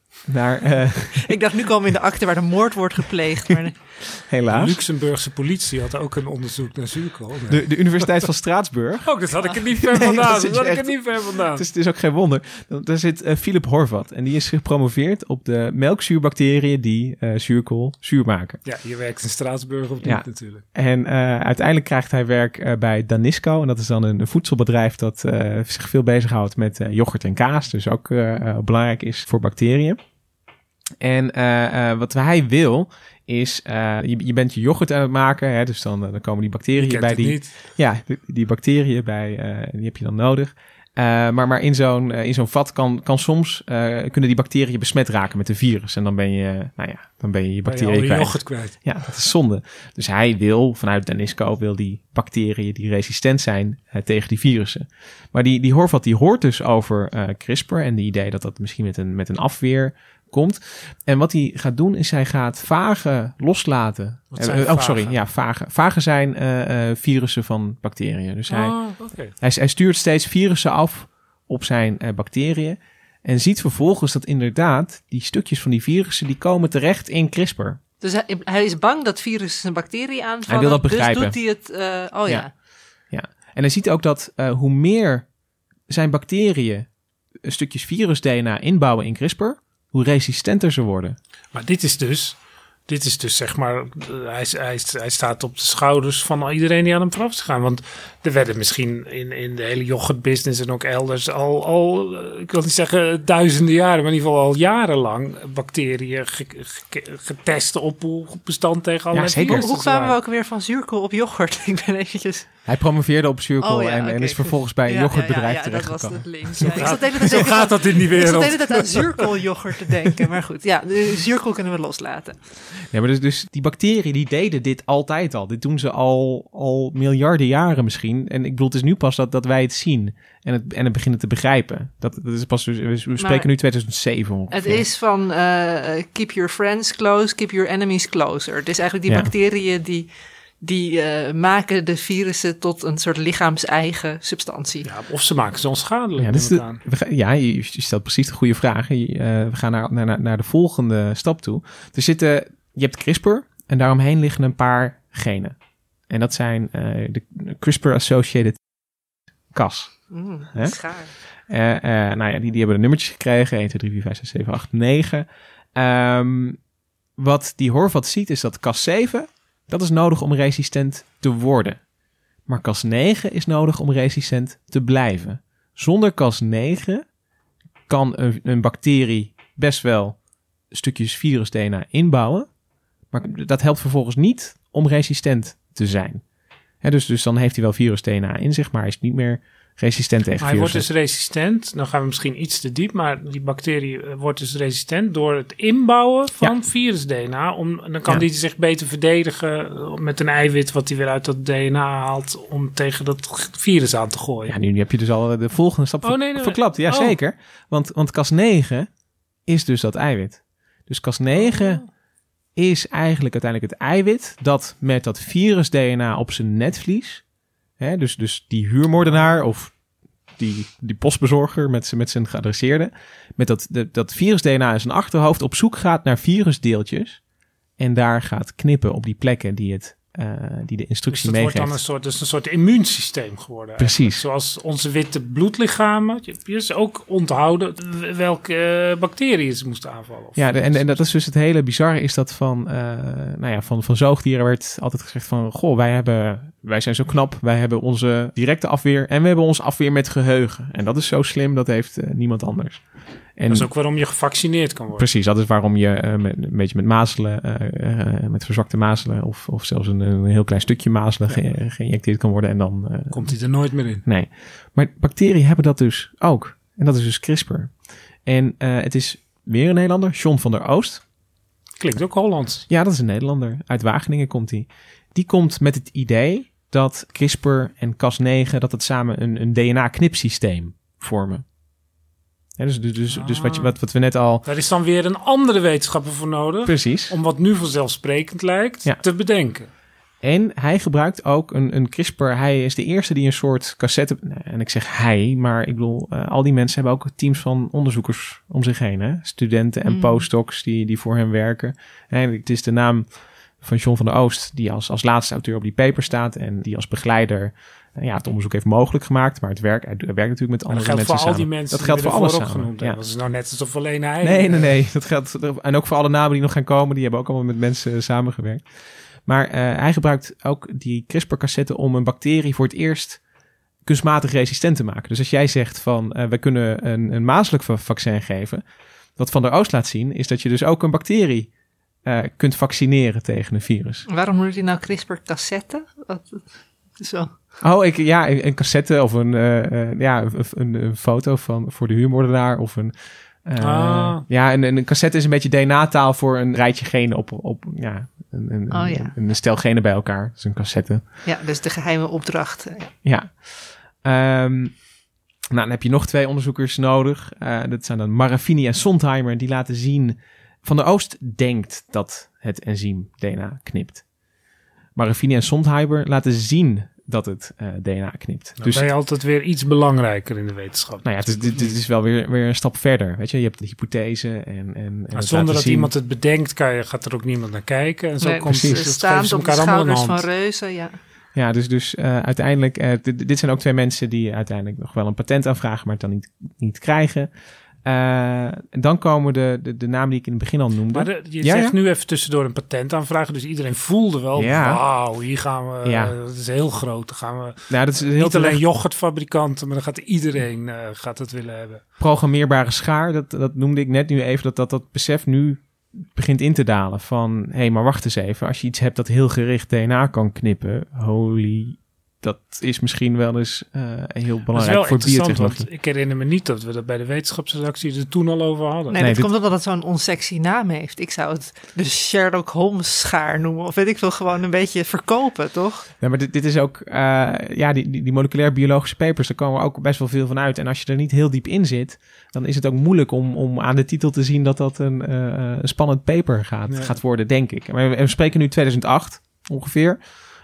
Speaker 10: Ik dacht, nu komen we in de akte waar de moord wordt gepleegd. Maar
Speaker 2: helaas.
Speaker 7: De Luxemburgse politie had ook een onderzoek naar zuurkool.
Speaker 2: Nee. De Universiteit van Straatsburg.
Speaker 7: Oh, dat had ik er niet ver vandaan.
Speaker 2: Het is ook geen wonder. Daar zit Philip Horvath. En die is gepromoveerd op de melkzuurbacteriën die zuurkool zuur maken.
Speaker 7: Ja, je werkt in Straatsburg of niet natuurlijk.
Speaker 2: En uiteindelijk krijgt hij werk bij Danisco. En dat is dan een voedselbedrijf dat zich veel bezighoudt met yoghurt en kaas. Dus ook belangrijk is voor bacteriën. En wat hij wil is, je bent je yoghurt aan het maken, hè, dus dan komen die bacteriën bij die. Ja, die bacteriën bij, die heb je dan nodig. Maar in zo'n vat kan soms kunnen die bacteriën besmet raken met een virus. En dan ben je je bacteriën kwijt.
Speaker 7: Yoghurt kwijt.
Speaker 2: Ja, dat is zonde. Dus hij wil, vanuit Danisco, die bacteriën die resistent zijn tegen die virussen. Maar die Horvath, die hoort dus over CRISPR en de idee dat misschien met een afweer komt. En wat hij gaat doen is hij gaat vagen loslaten. Vagen zijn virussen van bacteriën. Dus hij stuurt steeds virussen af op zijn bacteriën en ziet vervolgens dat inderdaad die stukjes van die virussen die komen terecht in CRISPR.
Speaker 10: Dus hij is bang dat virussen een bacterie aanvallen.
Speaker 2: Hij wil dat begrijpen.
Speaker 10: Dus doet hij het.
Speaker 2: Ja. En hij ziet ook dat hoe meer zijn bacteriën stukjes virus-DNA inbouwen in CRISPR, hoe resistenter ze worden.
Speaker 7: Maar dit is dus zeg maar, hij staat op de schouders van iedereen die aan hem vooraf is gegaan. Want er werden misschien in de hele yoghurtbusiness en ook elders al ik wil niet zeggen duizenden jaren, maar in ieder geval al jarenlang bacteriën getest op bestand tegen allerlei virussen.
Speaker 10: Hoe kwamen we ook weer van zuurkool op yoghurt? Ik ben eventjes...
Speaker 2: Hij promoveerde op zuurkool en is vervolgens bij een yoghurtbedrijf terechtgekomen.
Speaker 10: Dat was het link. Zo
Speaker 7: gaat dat in die wereld.
Speaker 10: Ik zat de hele tijd aan zuurkoolyoghurt te denken. Maar goed, de zuurkool kunnen we loslaten.
Speaker 2: Ja, maar dus die bacteriën die deden dit altijd al. Dit doen ze al miljarden jaren misschien. En ik bedoel, het is nu pas dat wij het zien en het beginnen te begrijpen. Dat is pas, we spreken nu 2007 ongeveer.
Speaker 10: Het is van keep your friends close, keep your enemies closer. Het is eigenlijk die bacteriën die maken de virussen tot een soort lichaams-eigen substantie.
Speaker 7: Ja, of ze maken ze onschadelijk.
Speaker 2: Je stelt precies de goede vragen. We gaan naar de volgende stap toe. Je hebt CRISPR en daaromheen liggen een paar genen. En dat zijn de CRISPR-associated Cas.
Speaker 10: Schaar.
Speaker 2: Die hebben de nummertjes gekregen. 1, 2, 3, 4, 5, 6, 7, 8, 9. Wat die Horvath ziet is dat Cas7... dat is nodig om resistent te worden. Maar Cas9 is nodig om resistent te blijven. Zonder Cas9 kan een bacterie best wel stukjes virus-DNA inbouwen. Maar dat helpt vervolgens niet om resistent te zijn. Dus dan heeft hij wel virus-DNA in zich, maar hij is niet meer resistent tegen virussen.
Speaker 7: Hij wordt dus resistent. Dan gaan we misschien iets te diep, maar die bacterie wordt dus resistent door het inbouwen van virus-DNA. Dan kan die zich beter verdedigen met een eiwit wat hij weer uit dat DNA haalt om tegen dat virus aan te gooien.
Speaker 2: Ja, nu heb je dus al de volgende stap verklapt. Ja, zeker. Want Cas9 is dus dat eiwit. Dus Cas9 is eigenlijk uiteindelijk het eiwit dat met dat virus-DNA op zijn netvlies, dus die huurmoordenaar of die postbezorger met zijn geadresseerde, met dat virus-DNA in zijn achterhoofd op zoek gaat naar virusdeeltjes en daar gaat knippen op die plekken die de instructie meegeeft.
Speaker 7: Dus dat wordt dan een soort immuunsysteem geworden.
Speaker 2: Precies.
Speaker 7: Zoals onze witte bloedlichamen. Je is ook onthouden welke bacteriën ze moesten aanvallen.
Speaker 2: Ja, en dat is dus het hele bizarre is dat van zoogdieren werd altijd gezegd van, goh, wij zijn zo knap, wij hebben onze directe afweer en we hebben onze afweer met geheugen. En dat is zo slim, dat heeft niemand anders. En
Speaker 7: dat is ook waarom je gevaccineerd kan worden.
Speaker 2: Precies, dat is waarom je een beetje met mazelen, met verzwakte mazelen of zelfs een heel klein stukje mazelen geïnjecteerd kan worden. En dan
Speaker 7: komt hij er nooit meer in.
Speaker 2: Nee, maar bacteriën hebben dat dus ook. En dat is dus CRISPR. En het is weer een Nederlander, John van der Oost.
Speaker 7: Klinkt ook Hollands.
Speaker 2: Ja, dat is een Nederlander. Uit Wageningen komt hij. Die komt met het idee dat CRISPR en Cas9, dat het samen een DNA-knipsysteem vormen. Ja, dus wat we net al...
Speaker 7: Daar is dan weer een andere wetenschapper voor nodig.
Speaker 2: Precies.
Speaker 7: Om wat nu vanzelfsprekend lijkt te bedenken.
Speaker 2: En hij gebruikt ook een CRISPR. Hij is de eerste die een soort cassette... En ik zeg hij, maar ik bedoel... al die mensen hebben ook teams van onderzoekers om zich heen. Hè? Studenten en postdocs die voor hem werken. En het is de naam van John van der Oost... die als laatste auteur op die paper staat... en die als begeleider het onderzoek heeft mogelijk gemaakt. Maar hij werkt natuurlijk met andere mensen samen. Dat geldt
Speaker 7: voor al die mensen
Speaker 2: dat geldt voor alles samen.
Speaker 7: Genoemd, ja. Dat is nou net alsof alleen hij...
Speaker 2: Nee. Dat geldt, en ook voor alle namen die nog gaan komen. Die hebben ook allemaal met mensen samengewerkt. Maar hij gebruikt ook die CRISPR-cassette om een bacterie voor het eerst kunstmatig resistent te maken. Dus als jij zegt van we kunnen een mazelijk vaccin geven. Wat Van der Oost laat zien is dat je dus ook een bacterie kunt vaccineren tegen een virus.
Speaker 10: Waarom noemt hij nou CRISPR-cassette? Zo.
Speaker 2: Een cassette of een foto voor de huurmoordenaar of een... een cassette is een beetje DNA-taal voor een rijtje genen op een stel genen bij elkaar. Dat is een cassette.
Speaker 10: Ja, dus de geheime opdracht.
Speaker 2: Ja. Dan heb je nog 2 onderzoekers nodig. Dat zijn dan Marafini en Sontheimer. Die laten zien... Van der Oost denkt dat het enzym DNA knipt. Marafini en Sontheimer laten zien dat het DNA knipt.
Speaker 7: Dan ben je altijd weer iets belangrijker in de wetenschap.
Speaker 2: Nou ja, dit is wel weer een stap verder. Weet je hebt de hypothese en
Speaker 7: zonder dat iemand het bedenkt, gaat er ook niemand naar kijken. En zo komt
Speaker 10: het staand op de schouders van reuzen, ja.
Speaker 2: Ja, dus uiteindelijk... dit zijn ook 2 mensen die uiteindelijk nog wel een patent aanvragen, maar het dan niet krijgen. En dan komen de namen die ik in het begin al noemde.
Speaker 7: Maar je zegt nu even tussendoor een patent aanvragen. Dus iedereen voelde wel, wauw, hier gaan we... Dat is heel groot. Dan gaan we
Speaker 2: dat is heel
Speaker 7: niet alleen yoghurtfabrikanten, maar dan gaat iedereen gaat het willen hebben.
Speaker 2: Programmeerbare schaar, dat noemde ik net nu even, dat besef nu begint in te dalen van, maar wacht eens even. Als je iets hebt dat heel gericht DNA kan knippen, dat is misschien wel eens heel belangrijk voor biotechnologie.
Speaker 7: Want ik herinner me niet dat we dat bij de wetenschapsredactie er toen al over hadden.
Speaker 10: Nee, dat komt omdat het zo'n onsexy naam heeft. Ik zou het de Sherlock Holmes schaar noemen. Of weet ik veel, gewoon een beetje verkopen, toch?
Speaker 2: Ja, maar dit is ook... die moleculair biologische papers, daar komen ook best wel veel van uit. En als je er niet heel diep in zit, dan is het ook moeilijk om aan de titel te zien dat dat een spannend paper gaat worden, denk ik. Maar we spreken nu 2008 ongeveer.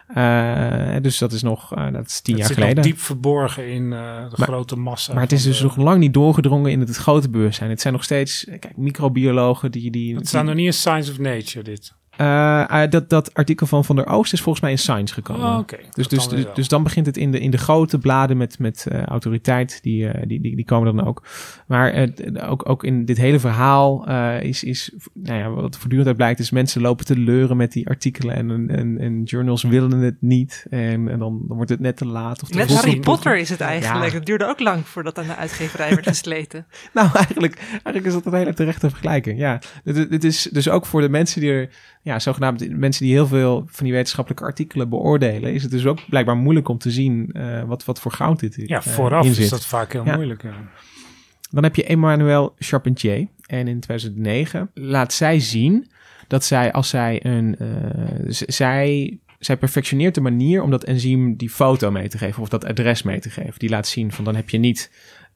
Speaker 2: Dus dat is nog dat is 10 jaar geleden.
Speaker 7: Het zit nog diep verborgen in de grote massa.
Speaker 2: Maar het is dus nog lang niet doorgedrongen in het grote bewustzijn. Het zijn nog steeds microbiologen die...
Speaker 7: Het staat nog niet in Science of Nature, dit.
Speaker 2: Dat artikel van der Oost is volgens mij in Science gekomen.
Speaker 7: Oh, okay.
Speaker 2: Dus dan begint het in de grote bladen met autoriteit. Die komen dan ook. Maar ook in dit hele verhaal is wat voortdurend uit blijkt, is mensen lopen te leuren met die artikelen en journals willen het niet. En dan wordt het net te laat. Of te
Speaker 10: net Harry Potter is het eigenlijk. Het duurde ook lang voordat aan de uitgeverij werd gesleten.
Speaker 2: Nou, eigenlijk is dat een hele terechte vergelijking. Ja, dit is dus ook voor de mensen die er... Ja, zogenaamd mensen die heel veel van die wetenschappelijke artikelen beoordelen, is het dus ook blijkbaar moeilijk om te zien wat voor goud dit is.
Speaker 7: Ja, vooraf is dat vaak heel moeilijk. Ja.
Speaker 2: Dan heb je Emmanuelle Charpentier. En in 2009 laat zij zien dat zij perfectioneert de manier om dat enzym die foto mee te geven of dat adres mee te geven. Die laat zien van dan heb je niet...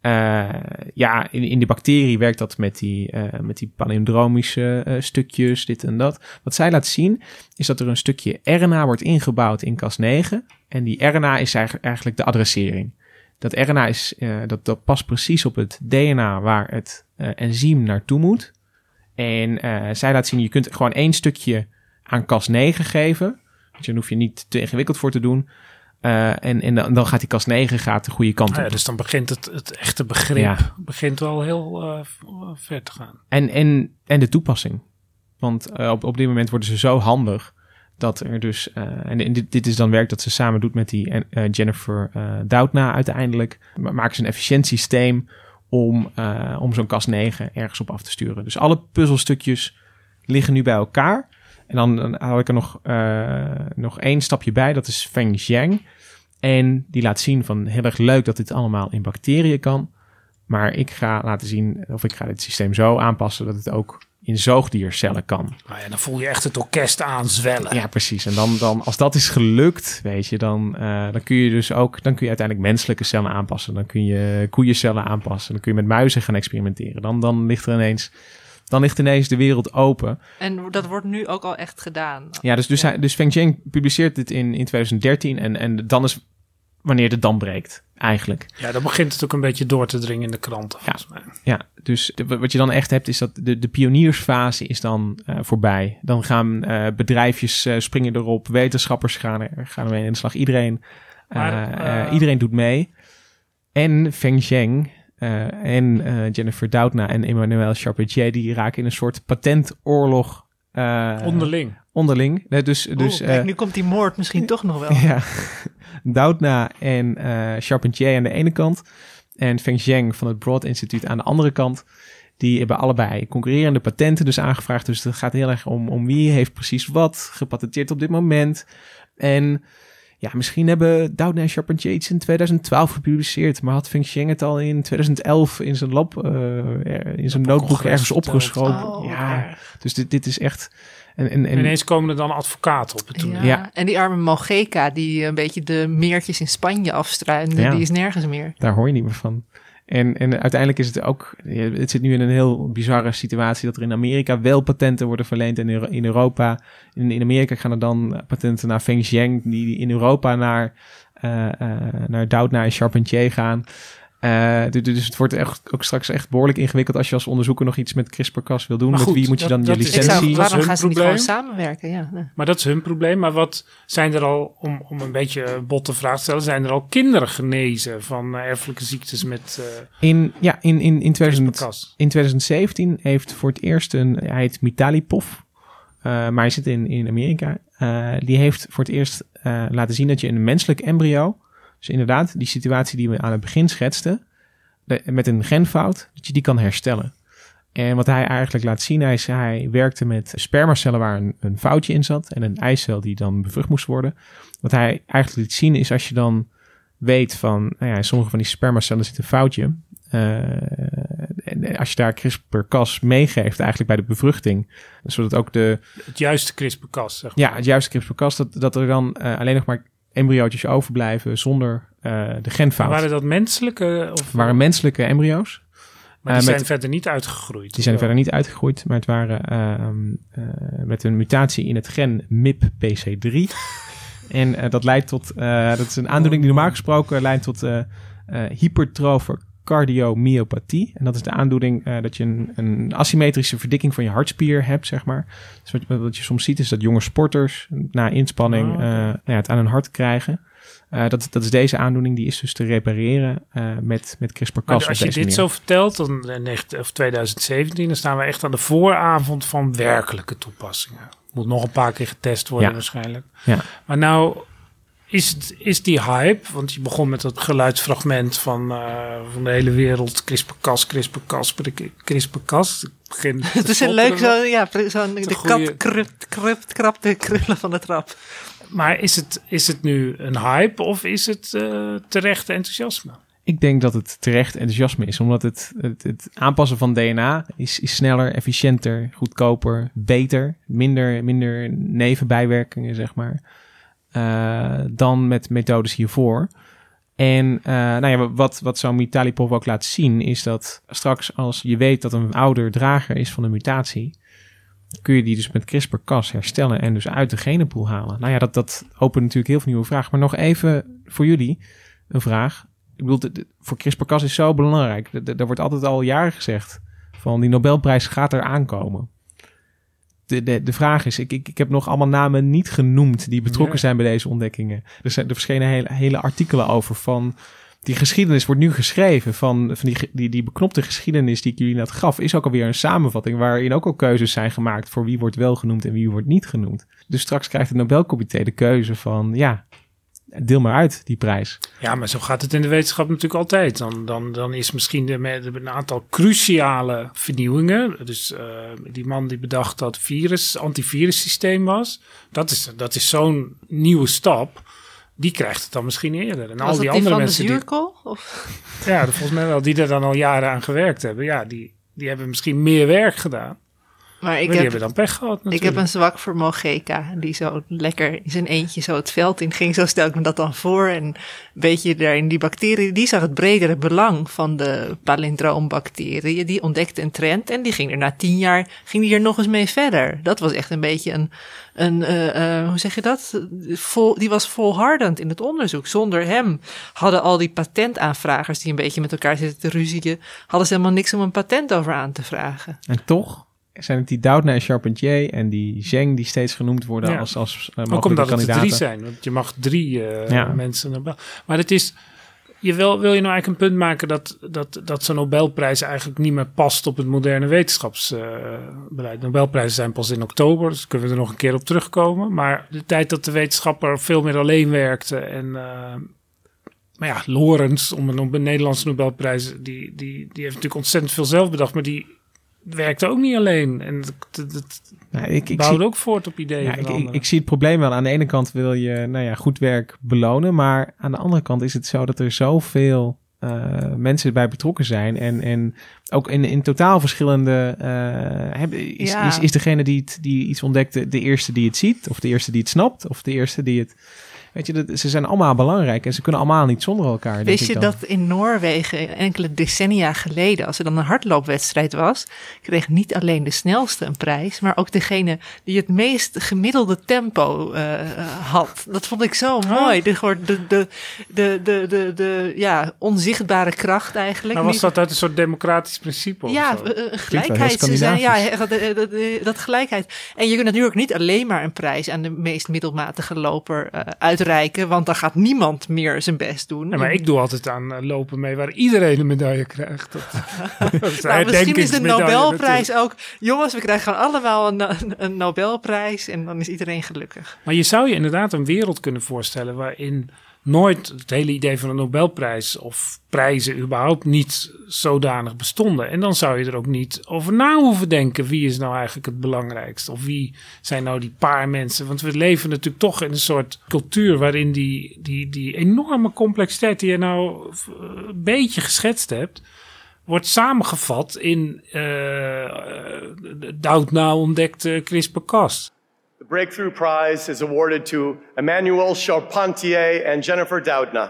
Speaker 2: in de bacterie werkt dat met die palindromische stukjes, dit en dat. Wat zij laat zien, is dat er een stukje RNA wordt ingebouwd in Cas9. En die RNA is eigenlijk de adressering. Dat RNA dat past precies op het DNA waar het enzym naartoe moet. En zij laat zien, je kunt gewoon 1 stukje aan Cas9 geven. Dus daar hoef je niet te ingewikkeld voor te doen. En dan gaat die Cas9 de goede kant op.
Speaker 7: Dus dan begint het echte begrip begint wel heel ver te gaan.
Speaker 2: En de toepassing. Want op dit moment worden ze zo handig dat er dus... dit is dan werk dat ze samen doet met die Jennifer Doudna uiteindelijk. Maken ze een efficiënt systeem om zo'n Cas9 ergens op af te sturen. Dus alle puzzelstukjes liggen nu bij elkaar. En dan haal ik er nog 1 stapje bij. Dat is Feng Zheng. En die laat zien van heel erg leuk dat dit allemaal in bacteriën kan. Maar ik ga laten zien, of ik ga dit systeem zo aanpassen dat het ook in zoogdiercellen kan.
Speaker 7: Nou ja, dan voel je echt het orkest aanzwellen.
Speaker 2: Ja, precies. En dan als dat is gelukt, weet je, dan kun je dus ook, dan kun je uiteindelijk menselijke cellen aanpassen. Dan kun je koeiencellen aanpassen. Dan kun je met muizen gaan experimenteren. Dan ligt ineens de wereld open.
Speaker 10: En dat wordt nu ook al echt gedaan.
Speaker 2: Ja, dus Feng Zheng publiceert dit in 2013 en dan is wanneer de dam breekt, eigenlijk.
Speaker 7: Ja, dan begint het ook een beetje door te dringen in de kranten, volgens mij.
Speaker 2: Ja, dus wat je dan echt hebt is dat de pioniersfase is dan voorbij. Dan gaan bedrijfjes springen erop, wetenschappers gaan ermee in de slag. Iedereen doet mee. En Feng Zheng en Jennifer Doudna en Emmanuel Charpentier, die raken in een soort patentoorlog. Onderling.
Speaker 10: Kijk, nu komt die moord misschien toch nog wel.
Speaker 2: Ja, Doudna en Charpentier aan de ene kant en Feng Zheng van het Broad Instituut aan de andere kant. Die hebben allebei concurrerende patenten dus aangevraagd. Dus het gaat heel erg om wie heeft precies wat gepatenteerd op dit moment. En ja, misschien hebben Doudna en Charpentier iets in 2012 gepubliceerd, maar had Feng Zheng het al in 2011 in zijn lab, in zijn notebook ergens opgeschoven. Dus dit is echt. En
Speaker 7: ineens komen er dan advocaten op het toneel.
Speaker 10: Ja. En die arme Mogeka die een beetje de meertjes in Spanje afstruinde, die is nergens meer.
Speaker 2: Daar hoor je niet meer van. En uiteindelijk is het ook, het zit nu in een heel bizarre situatie dat er in Amerika wel patenten worden verleend en in Europa. In Amerika gaan er dan patenten naar Feng Zheng die in Europa naar Doudna en Charpentier gaan. Dus het wordt ook straks echt behoorlijk ingewikkeld als je als onderzoeker nog iets met CRISPR-Cas wil doen.
Speaker 7: Maar goed,
Speaker 2: met wie moet je dan je licentie?
Speaker 10: Waarom gaan ze niet gewoon samenwerken? Ja, nee.
Speaker 7: Maar dat is hun probleem. Maar wat zijn er al, om een beetje botte vraag te stellen, zijn er al kinderen genezen van erfelijke ziektes met
Speaker 2: In 2017 heeft voor het eerst hij heet Mitalipov, maar hij zit in Amerika. Die heeft voor het eerst laten zien dat je een menselijk embryo, dus inderdaad, die situatie die we aan het begin schetsten, met een genfout, dat je die kan herstellen. En wat hij eigenlijk laat zien, hij werkte met spermacellen waar een foutje in zat en een eicel die dan bevrucht moest worden. Wat hij eigenlijk liet zien is als je dan weet van, sommige van die spermacellen zit een foutje. En als je daar CRISPR-Cas meegeeft eigenlijk bij de bevruchting, zodat ook het
Speaker 7: juiste CRISPR-Cas, zeg maar.
Speaker 2: Ja, het juiste CRISPR-Cas, dat er dan alleen nog maar embryootjes overblijven zonder de genfout.
Speaker 7: Waren dat menselijke?
Speaker 2: Het waren menselijke embryo's.
Speaker 7: Maar die zijn verder niet uitgegroeid.
Speaker 2: Die zijn verder niet uitgegroeid, maar het waren met een mutatie in het gen MIP-PC3. En dat leidt tot, dat is een aandoening die normaal gesproken leidt tot hypertrofe cardiomyopathie. En dat is de aandoening dat je een asymmetrische verdikking van je hartspier hebt, zeg maar. Dus wat je soms ziet is dat jonge sporters na inspanning het aan hun hart krijgen. Dat is deze aandoening, die is dus te repareren met CRISPR-Cas.
Speaker 7: Maar als je dit zo vertelt, dan 2017, dan staan we echt aan de vooravond van werkelijke toepassingen. Moet nog een paar keer getest worden waarschijnlijk. Ja. Maar nou is die hype, want je begon met dat geluidsfragment van de hele wereld, CRISPR-Cas.
Speaker 10: Het is een leuk de kat krabt de krullen van de trap.
Speaker 7: Maar is het nu een hype of is het terecht enthousiasme?
Speaker 2: Ik denk dat het terecht enthousiasme is, omdat het aanpassen van DNA is sneller, efficiënter, goedkoper, beter, minder nevenbijwerkingen, zeg maar, dan met methodes hiervoor. En wat zo'n Mitalipov ook laat zien, is dat straks als je weet dat een ouder drager is van een mutatie, kun je die dus met CRISPR-Cas herstellen en dus uit de genenpool halen. Nou ja, dat opent natuurlijk heel veel nieuwe vragen. Maar nog even voor jullie een vraag. Ik bedoel, voor CRISPR-Cas is zo belangrijk. Er wordt altijd al jaren gezegd van die Nobelprijs gaat er aankomen. De vraag is, ik heb nog allemaal namen niet genoemd die betrokken zijn bij deze ontdekkingen. Er verschenen hele artikelen over van die geschiedenis wordt nu geschreven van die beknopte geschiedenis die ik jullie net gaf, is ook alweer een samenvatting waarin ook al keuzes zijn gemaakt voor wie wordt wel genoemd en wie wordt niet genoemd. Dus straks krijgt het Nobelcomité de keuze van deel maar uit, die prijs.
Speaker 7: Ja, maar zo gaat het in de wetenschap natuurlijk altijd. Dan is misschien een aantal cruciale vernieuwingen. Dus die man die bedacht dat antivirussysteem was. Dat is zo'n nieuwe stap. Die krijgt het dan misschien eerder. En
Speaker 10: was
Speaker 7: al die
Speaker 10: dat
Speaker 7: andere
Speaker 10: van
Speaker 7: mensen
Speaker 10: de zuurkool? Of?
Speaker 7: Ja, volgens mij wel. Die er dan al jaren aan gewerkt hebben. Ja, die hebben misschien meer werk gedaan. Maar die hebben dan pech gehad natuurlijk.
Speaker 10: Ik heb een zwak voor Mogeka. Die zo lekker in zijn eentje zo het veld in ging. Zo stel ik me dat dan voor. En een beetje daarin die bacteriën. Die zag het bredere belang van de palindroombacteriën. Die ontdekte een trend. En die ging er na 10 jaar er nog eens mee verder. Dat was echt een beetje hoe zeg je dat? Die was volhardend in het onderzoek. Zonder hem hadden al die patentaanvragers die een beetje met elkaar zitten te ruzien. Hadden ze helemaal niks om een patent over aan te vragen.
Speaker 2: En toch zijn het die Doudna en Charpentier en die Zheng die steeds genoemd worden als
Speaker 7: ook omdat
Speaker 2: kandidaten.
Speaker 7: Het er 3 zijn. Want je mag 3 mensen Nobel. Maar het is... Wil je nou eigenlijk een punt maken dat zo'n Nobelprijs eigenlijk niet meer past op het moderne wetenschapsbeleid? Nobelprijzen zijn pas in oktober, dus kunnen we er nog een keer op terugkomen. Maar de tijd dat de wetenschapper veel meer alleen werkte en... maar ja, Lorenz, om een Nederlandse Nobelprijs, die heeft natuurlijk ontzettend veel zelf bedacht, maar die werkte ook niet alleen. En ik bouwde ook voort op ideeën.
Speaker 2: Ja, ik zie het probleem wel. Aan de ene kant wil je goed werk belonen, maar aan de andere kant is het zo dat er zoveel mensen bij betrokken zijn en ook in totaal verschillende is degene die iets ontdekt de eerste die het ziet, of de eerste die het snapt, of de eerste die het... Weet je, ze zijn allemaal belangrijk en ze kunnen allemaal niet zonder elkaar.
Speaker 10: Wist je dat in Noorwegen enkele decennia geleden, als er dan een hardloopwedstrijd was, kreeg niet alleen de snelste een prijs, maar ook degene die het meest gemiddelde tempo had. Dat vond ik zo mooi. De onzichtbare kracht eigenlijk.
Speaker 7: Maar was dat uit een soort democratisch principe?
Speaker 10: Ja, gelijkheid. Ze zijn, dat gelijkheid. En je kunt natuurlijk niet alleen maar een prijs aan de meest middelmatige loper uitreiken, want dan gaat niemand meer zijn best doen.
Speaker 7: Ja, maar ik doe altijd aan lopen mee waar iedereen een medaille krijgt.
Speaker 10: Misschien is de Nobelprijs ook... Jongens, we krijgen gewoon allemaal een Nobelprijs en dan is iedereen gelukkig.
Speaker 7: Maar je zou je inderdaad een wereld kunnen voorstellen waarin nooit het hele idee van een Nobelprijs of prijzen überhaupt niet zodanig bestonden. En dan zou je er ook niet over na hoeven denken. Wie is nou eigenlijk het belangrijkste? Of wie zijn nou die paar mensen? Want we leven natuurlijk toch in een soort cultuur waarin die enorme complexiteit die je nou een beetje geschetst hebt, wordt samengevat in Doudna ontdekte CRISPR-Cas.
Speaker 12: The Breakthrough Prize is awarded to Emmanuel Charpentier en Jennifer Doudna.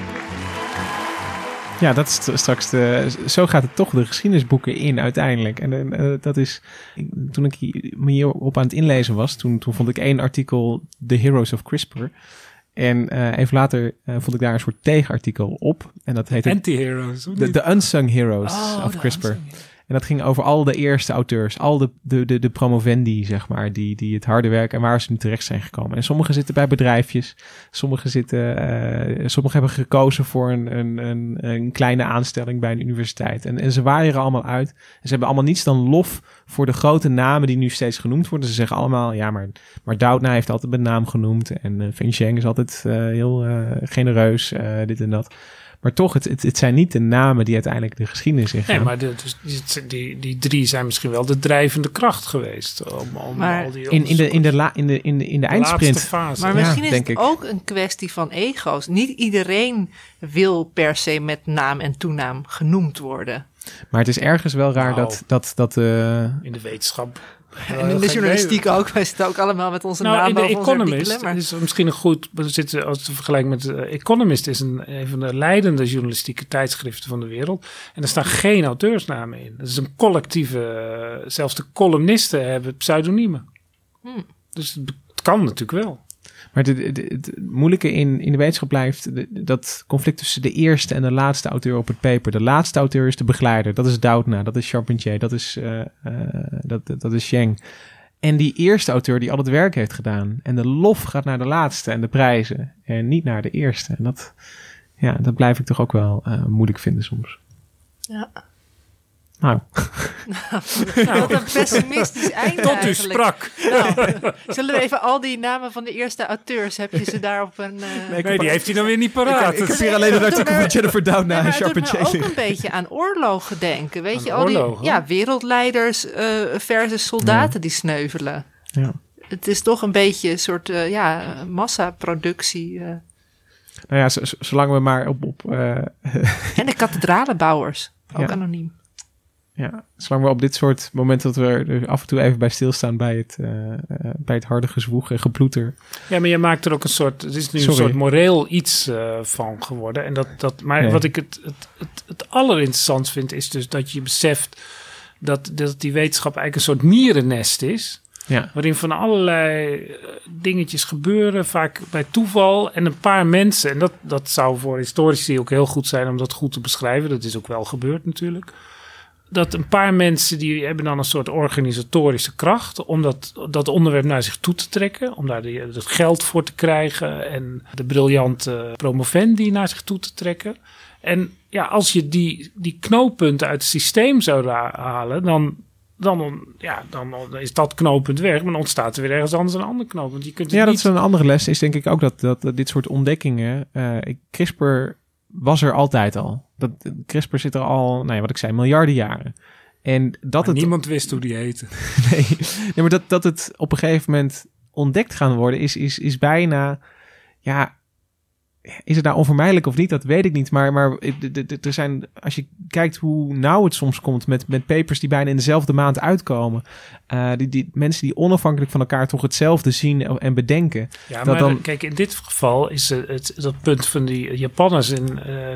Speaker 2: Ja, dat is straks zo gaat het toch de geschiedenisboeken in uiteindelijk. En dat is, toen ik me hierop aan het inlezen was, toen vond ik 1 artikel, The Heroes of CRISPR. En even later vond ik daar een soort tegenartikel op. En dat heette
Speaker 7: Anti-heroes.
Speaker 2: The Unsung Heroes of CRISPR. En dat ging over al de eerste auteurs, al de promovendi, zeg maar, die het harde werk en waar ze nu terecht zijn gekomen. En sommigen zitten bij bedrijfjes, sommigen hebben gekozen voor een kleine aanstelling bij een universiteit. En ze waaien allemaal uit. En ze hebben allemaal niets dan lof voor de grote namen die nu steeds genoemd worden. Ze zeggen allemaal, ja, maar Doudna heeft altijd een naam genoemd en Feng Zheng is altijd heel genereus, dit en dat. Maar toch, het zijn niet de namen die uiteindelijk de geschiedenis ingaan.
Speaker 7: Nee, maar die 3 zijn misschien wel de drijvende kracht geweest.
Speaker 10: Maar
Speaker 7: al die
Speaker 2: in de eindsprint.
Speaker 7: Fase.
Speaker 10: Maar misschien is het ook een kwestie van ego's. Niet iedereen wil per se met naam en toenaam genoemd worden.
Speaker 2: Maar het is ergens wel raar dat
Speaker 7: in de wetenschap.
Speaker 10: En in de journalistiek ook. Wij zitten ook allemaal met onze naam
Speaker 7: in de
Speaker 10: boven onze
Speaker 7: Economist
Speaker 10: artikelen.
Speaker 7: is misschien een goed... Als te vergelijken met Economist is een van de leidende journalistieke tijdschriften van de wereld. En er staan geen auteursnamen in. Dat is een collectieve... zelfs de columnisten hebben pseudoniemen. Dus het kan natuurlijk wel.
Speaker 2: Maar het moeilijke in de wetenschap blijft dat conflict tussen de eerste en de laatste auteur op het paper. De laatste auteur is de begeleider. Dat is Doudna, dat is Charpentier, dat is Zheng. En die eerste auteur die al het werk heeft gedaan. En de lof gaat naar de laatste en de prijzen. En niet naar de eerste. En dat blijf ik toch ook wel moeilijk vinden soms.
Speaker 10: Ja.
Speaker 2: Nou.
Speaker 10: Wat een pessimistisch einde.
Speaker 7: Tot u
Speaker 10: eigenlijk.
Speaker 7: sprak.
Speaker 10: Nou, zullen we even al die namen van de eerste auteurs, heb je ze daar op een...
Speaker 7: Nee, die heeft hij dan weer niet paraat.
Speaker 2: Ik heb hier alleen een artikel van Jennifer Doudna en
Speaker 10: Het doet
Speaker 2: Sharp
Speaker 10: me
Speaker 2: J.
Speaker 10: ook een beetje aan oorlogen denken. Weet je, al
Speaker 7: oorlogen?
Speaker 10: die wereldleiders versus soldaten die sneuvelen.
Speaker 2: Ja.
Speaker 10: Het is toch een beetje een soort massaproductie.
Speaker 2: Nou ja, zolang we maar op
Speaker 10: En de kathedralenbouwers, ook anoniem.
Speaker 2: Ja, zolang we op dit soort momenten dat we er af en toe even bij stilstaan bij het harde gezwoeg en geploeter.
Speaker 7: Ja, maar je maakt er ook een soort, het is nu een soort moreel iets van geworden. En maar wat ik het allerinteressantst vind, is dus dat je beseft dat die wetenschap eigenlijk een soort mierennest is.
Speaker 2: Ja.
Speaker 7: Waarin van allerlei dingetjes gebeuren, vaak bij toeval. En een paar mensen, en dat zou voor historici ook heel goed zijn om dat goed te beschrijven. Dat is ook wel gebeurd natuurlijk. Dat een paar mensen die hebben dan een soort organisatorische kracht om dat onderwerp naar zich toe te trekken. Om daar het geld voor te krijgen en de briljante promovendi naar zich toe te trekken. En ja, als je die knooppunten uit het systeem zou halen, dan is dat knooppunt weg. Maar dan ontstaat er weer ergens anders een ander knooppunt. Je kunt
Speaker 2: dat is een andere les. Is denk ik ook dat dit soort ontdekkingen... CRISPR was er altijd al. CRISPR zit er al, wat ik zei, miljarden jaren. En
Speaker 7: niemand wist hoe die heette.
Speaker 2: Nee, maar dat het op een gegeven moment ontdekt gaan worden... is bijna... Ja, is het nou onvermijdelijk of niet? Dat weet ik niet. Maar er zijn, als je kijkt hoe nauw het soms komt met papers die bijna in dezelfde maand uitkomen. Die mensen die onafhankelijk van elkaar toch hetzelfde zien en bedenken.
Speaker 7: Ja, kijk, in dit geval is dat punt van die Japanners in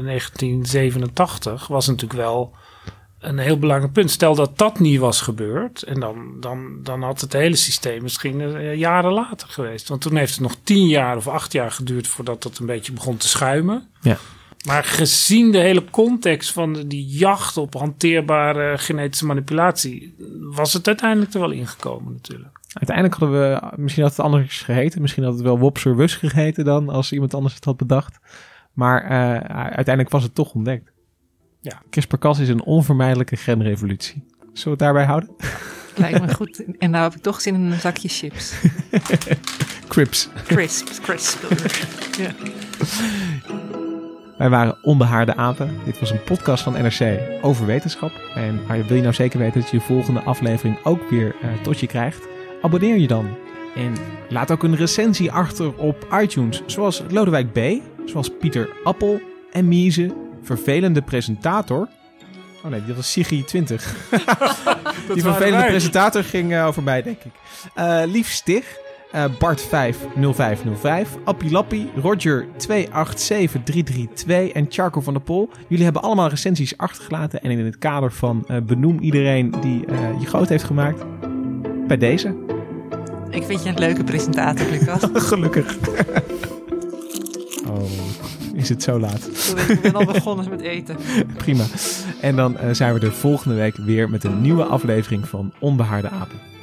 Speaker 7: 1987 was natuurlijk wel een heel belangrijk punt. Stel dat niet was gebeurd en dan had het hele systeem misschien jaren later geweest. Want toen heeft het nog 10 jaar of 8 jaar geduurd voordat dat een beetje begon te schuimen.
Speaker 2: Ja.
Speaker 7: Maar gezien de hele context van die jacht op hanteerbare genetische manipulatie, was het uiteindelijk er wel ingekomen natuurlijk.
Speaker 2: Uiteindelijk hadden we, misschien had het anders geheten. Misschien had het wel Wopser-Wus geheten dan, als iemand anders het had bedacht. Maar uiteindelijk was het toch ontdekt.
Speaker 7: Ja.
Speaker 2: CRISPR-Cas is een onvermijdelijke genrevolutie. Zullen we het daarbij houden?
Speaker 10: Lijkt me goed. En nou heb ik toch zin in een zakje chips. Crisp. Ja.
Speaker 2: Wij waren Onbehaarde Apen. Dit was een podcast van NRC over wetenschap. En wil je nou zeker weten dat je de volgende aflevering ook weer tot je krijgt? Abonneer je dan. En laat ook een recensie achter op iTunes. Zoals Lodewijk B., zoals Pieter Appel en Mieze, vervelende presentator. Oh nee, dat was Siggy 20. Die vervelende presentator ging over mij, denk ik. Lief Stig, Bart 50505, Appie Lappie, Roger 287332 en Charco van der Pol. Jullie hebben allemaal recensies achtergelaten. En in het kader van benoem iedereen die je groot heeft gemaakt. Bij deze.
Speaker 10: Ik vind je een leuke presentator, Lucas.
Speaker 2: Gelukkig. Oh, is het zo laat?
Speaker 10: Ik ben al begonnen met eten.
Speaker 2: Prima. En dan zijn we de volgende week weer met een nieuwe aflevering van Onbehaarde Apen.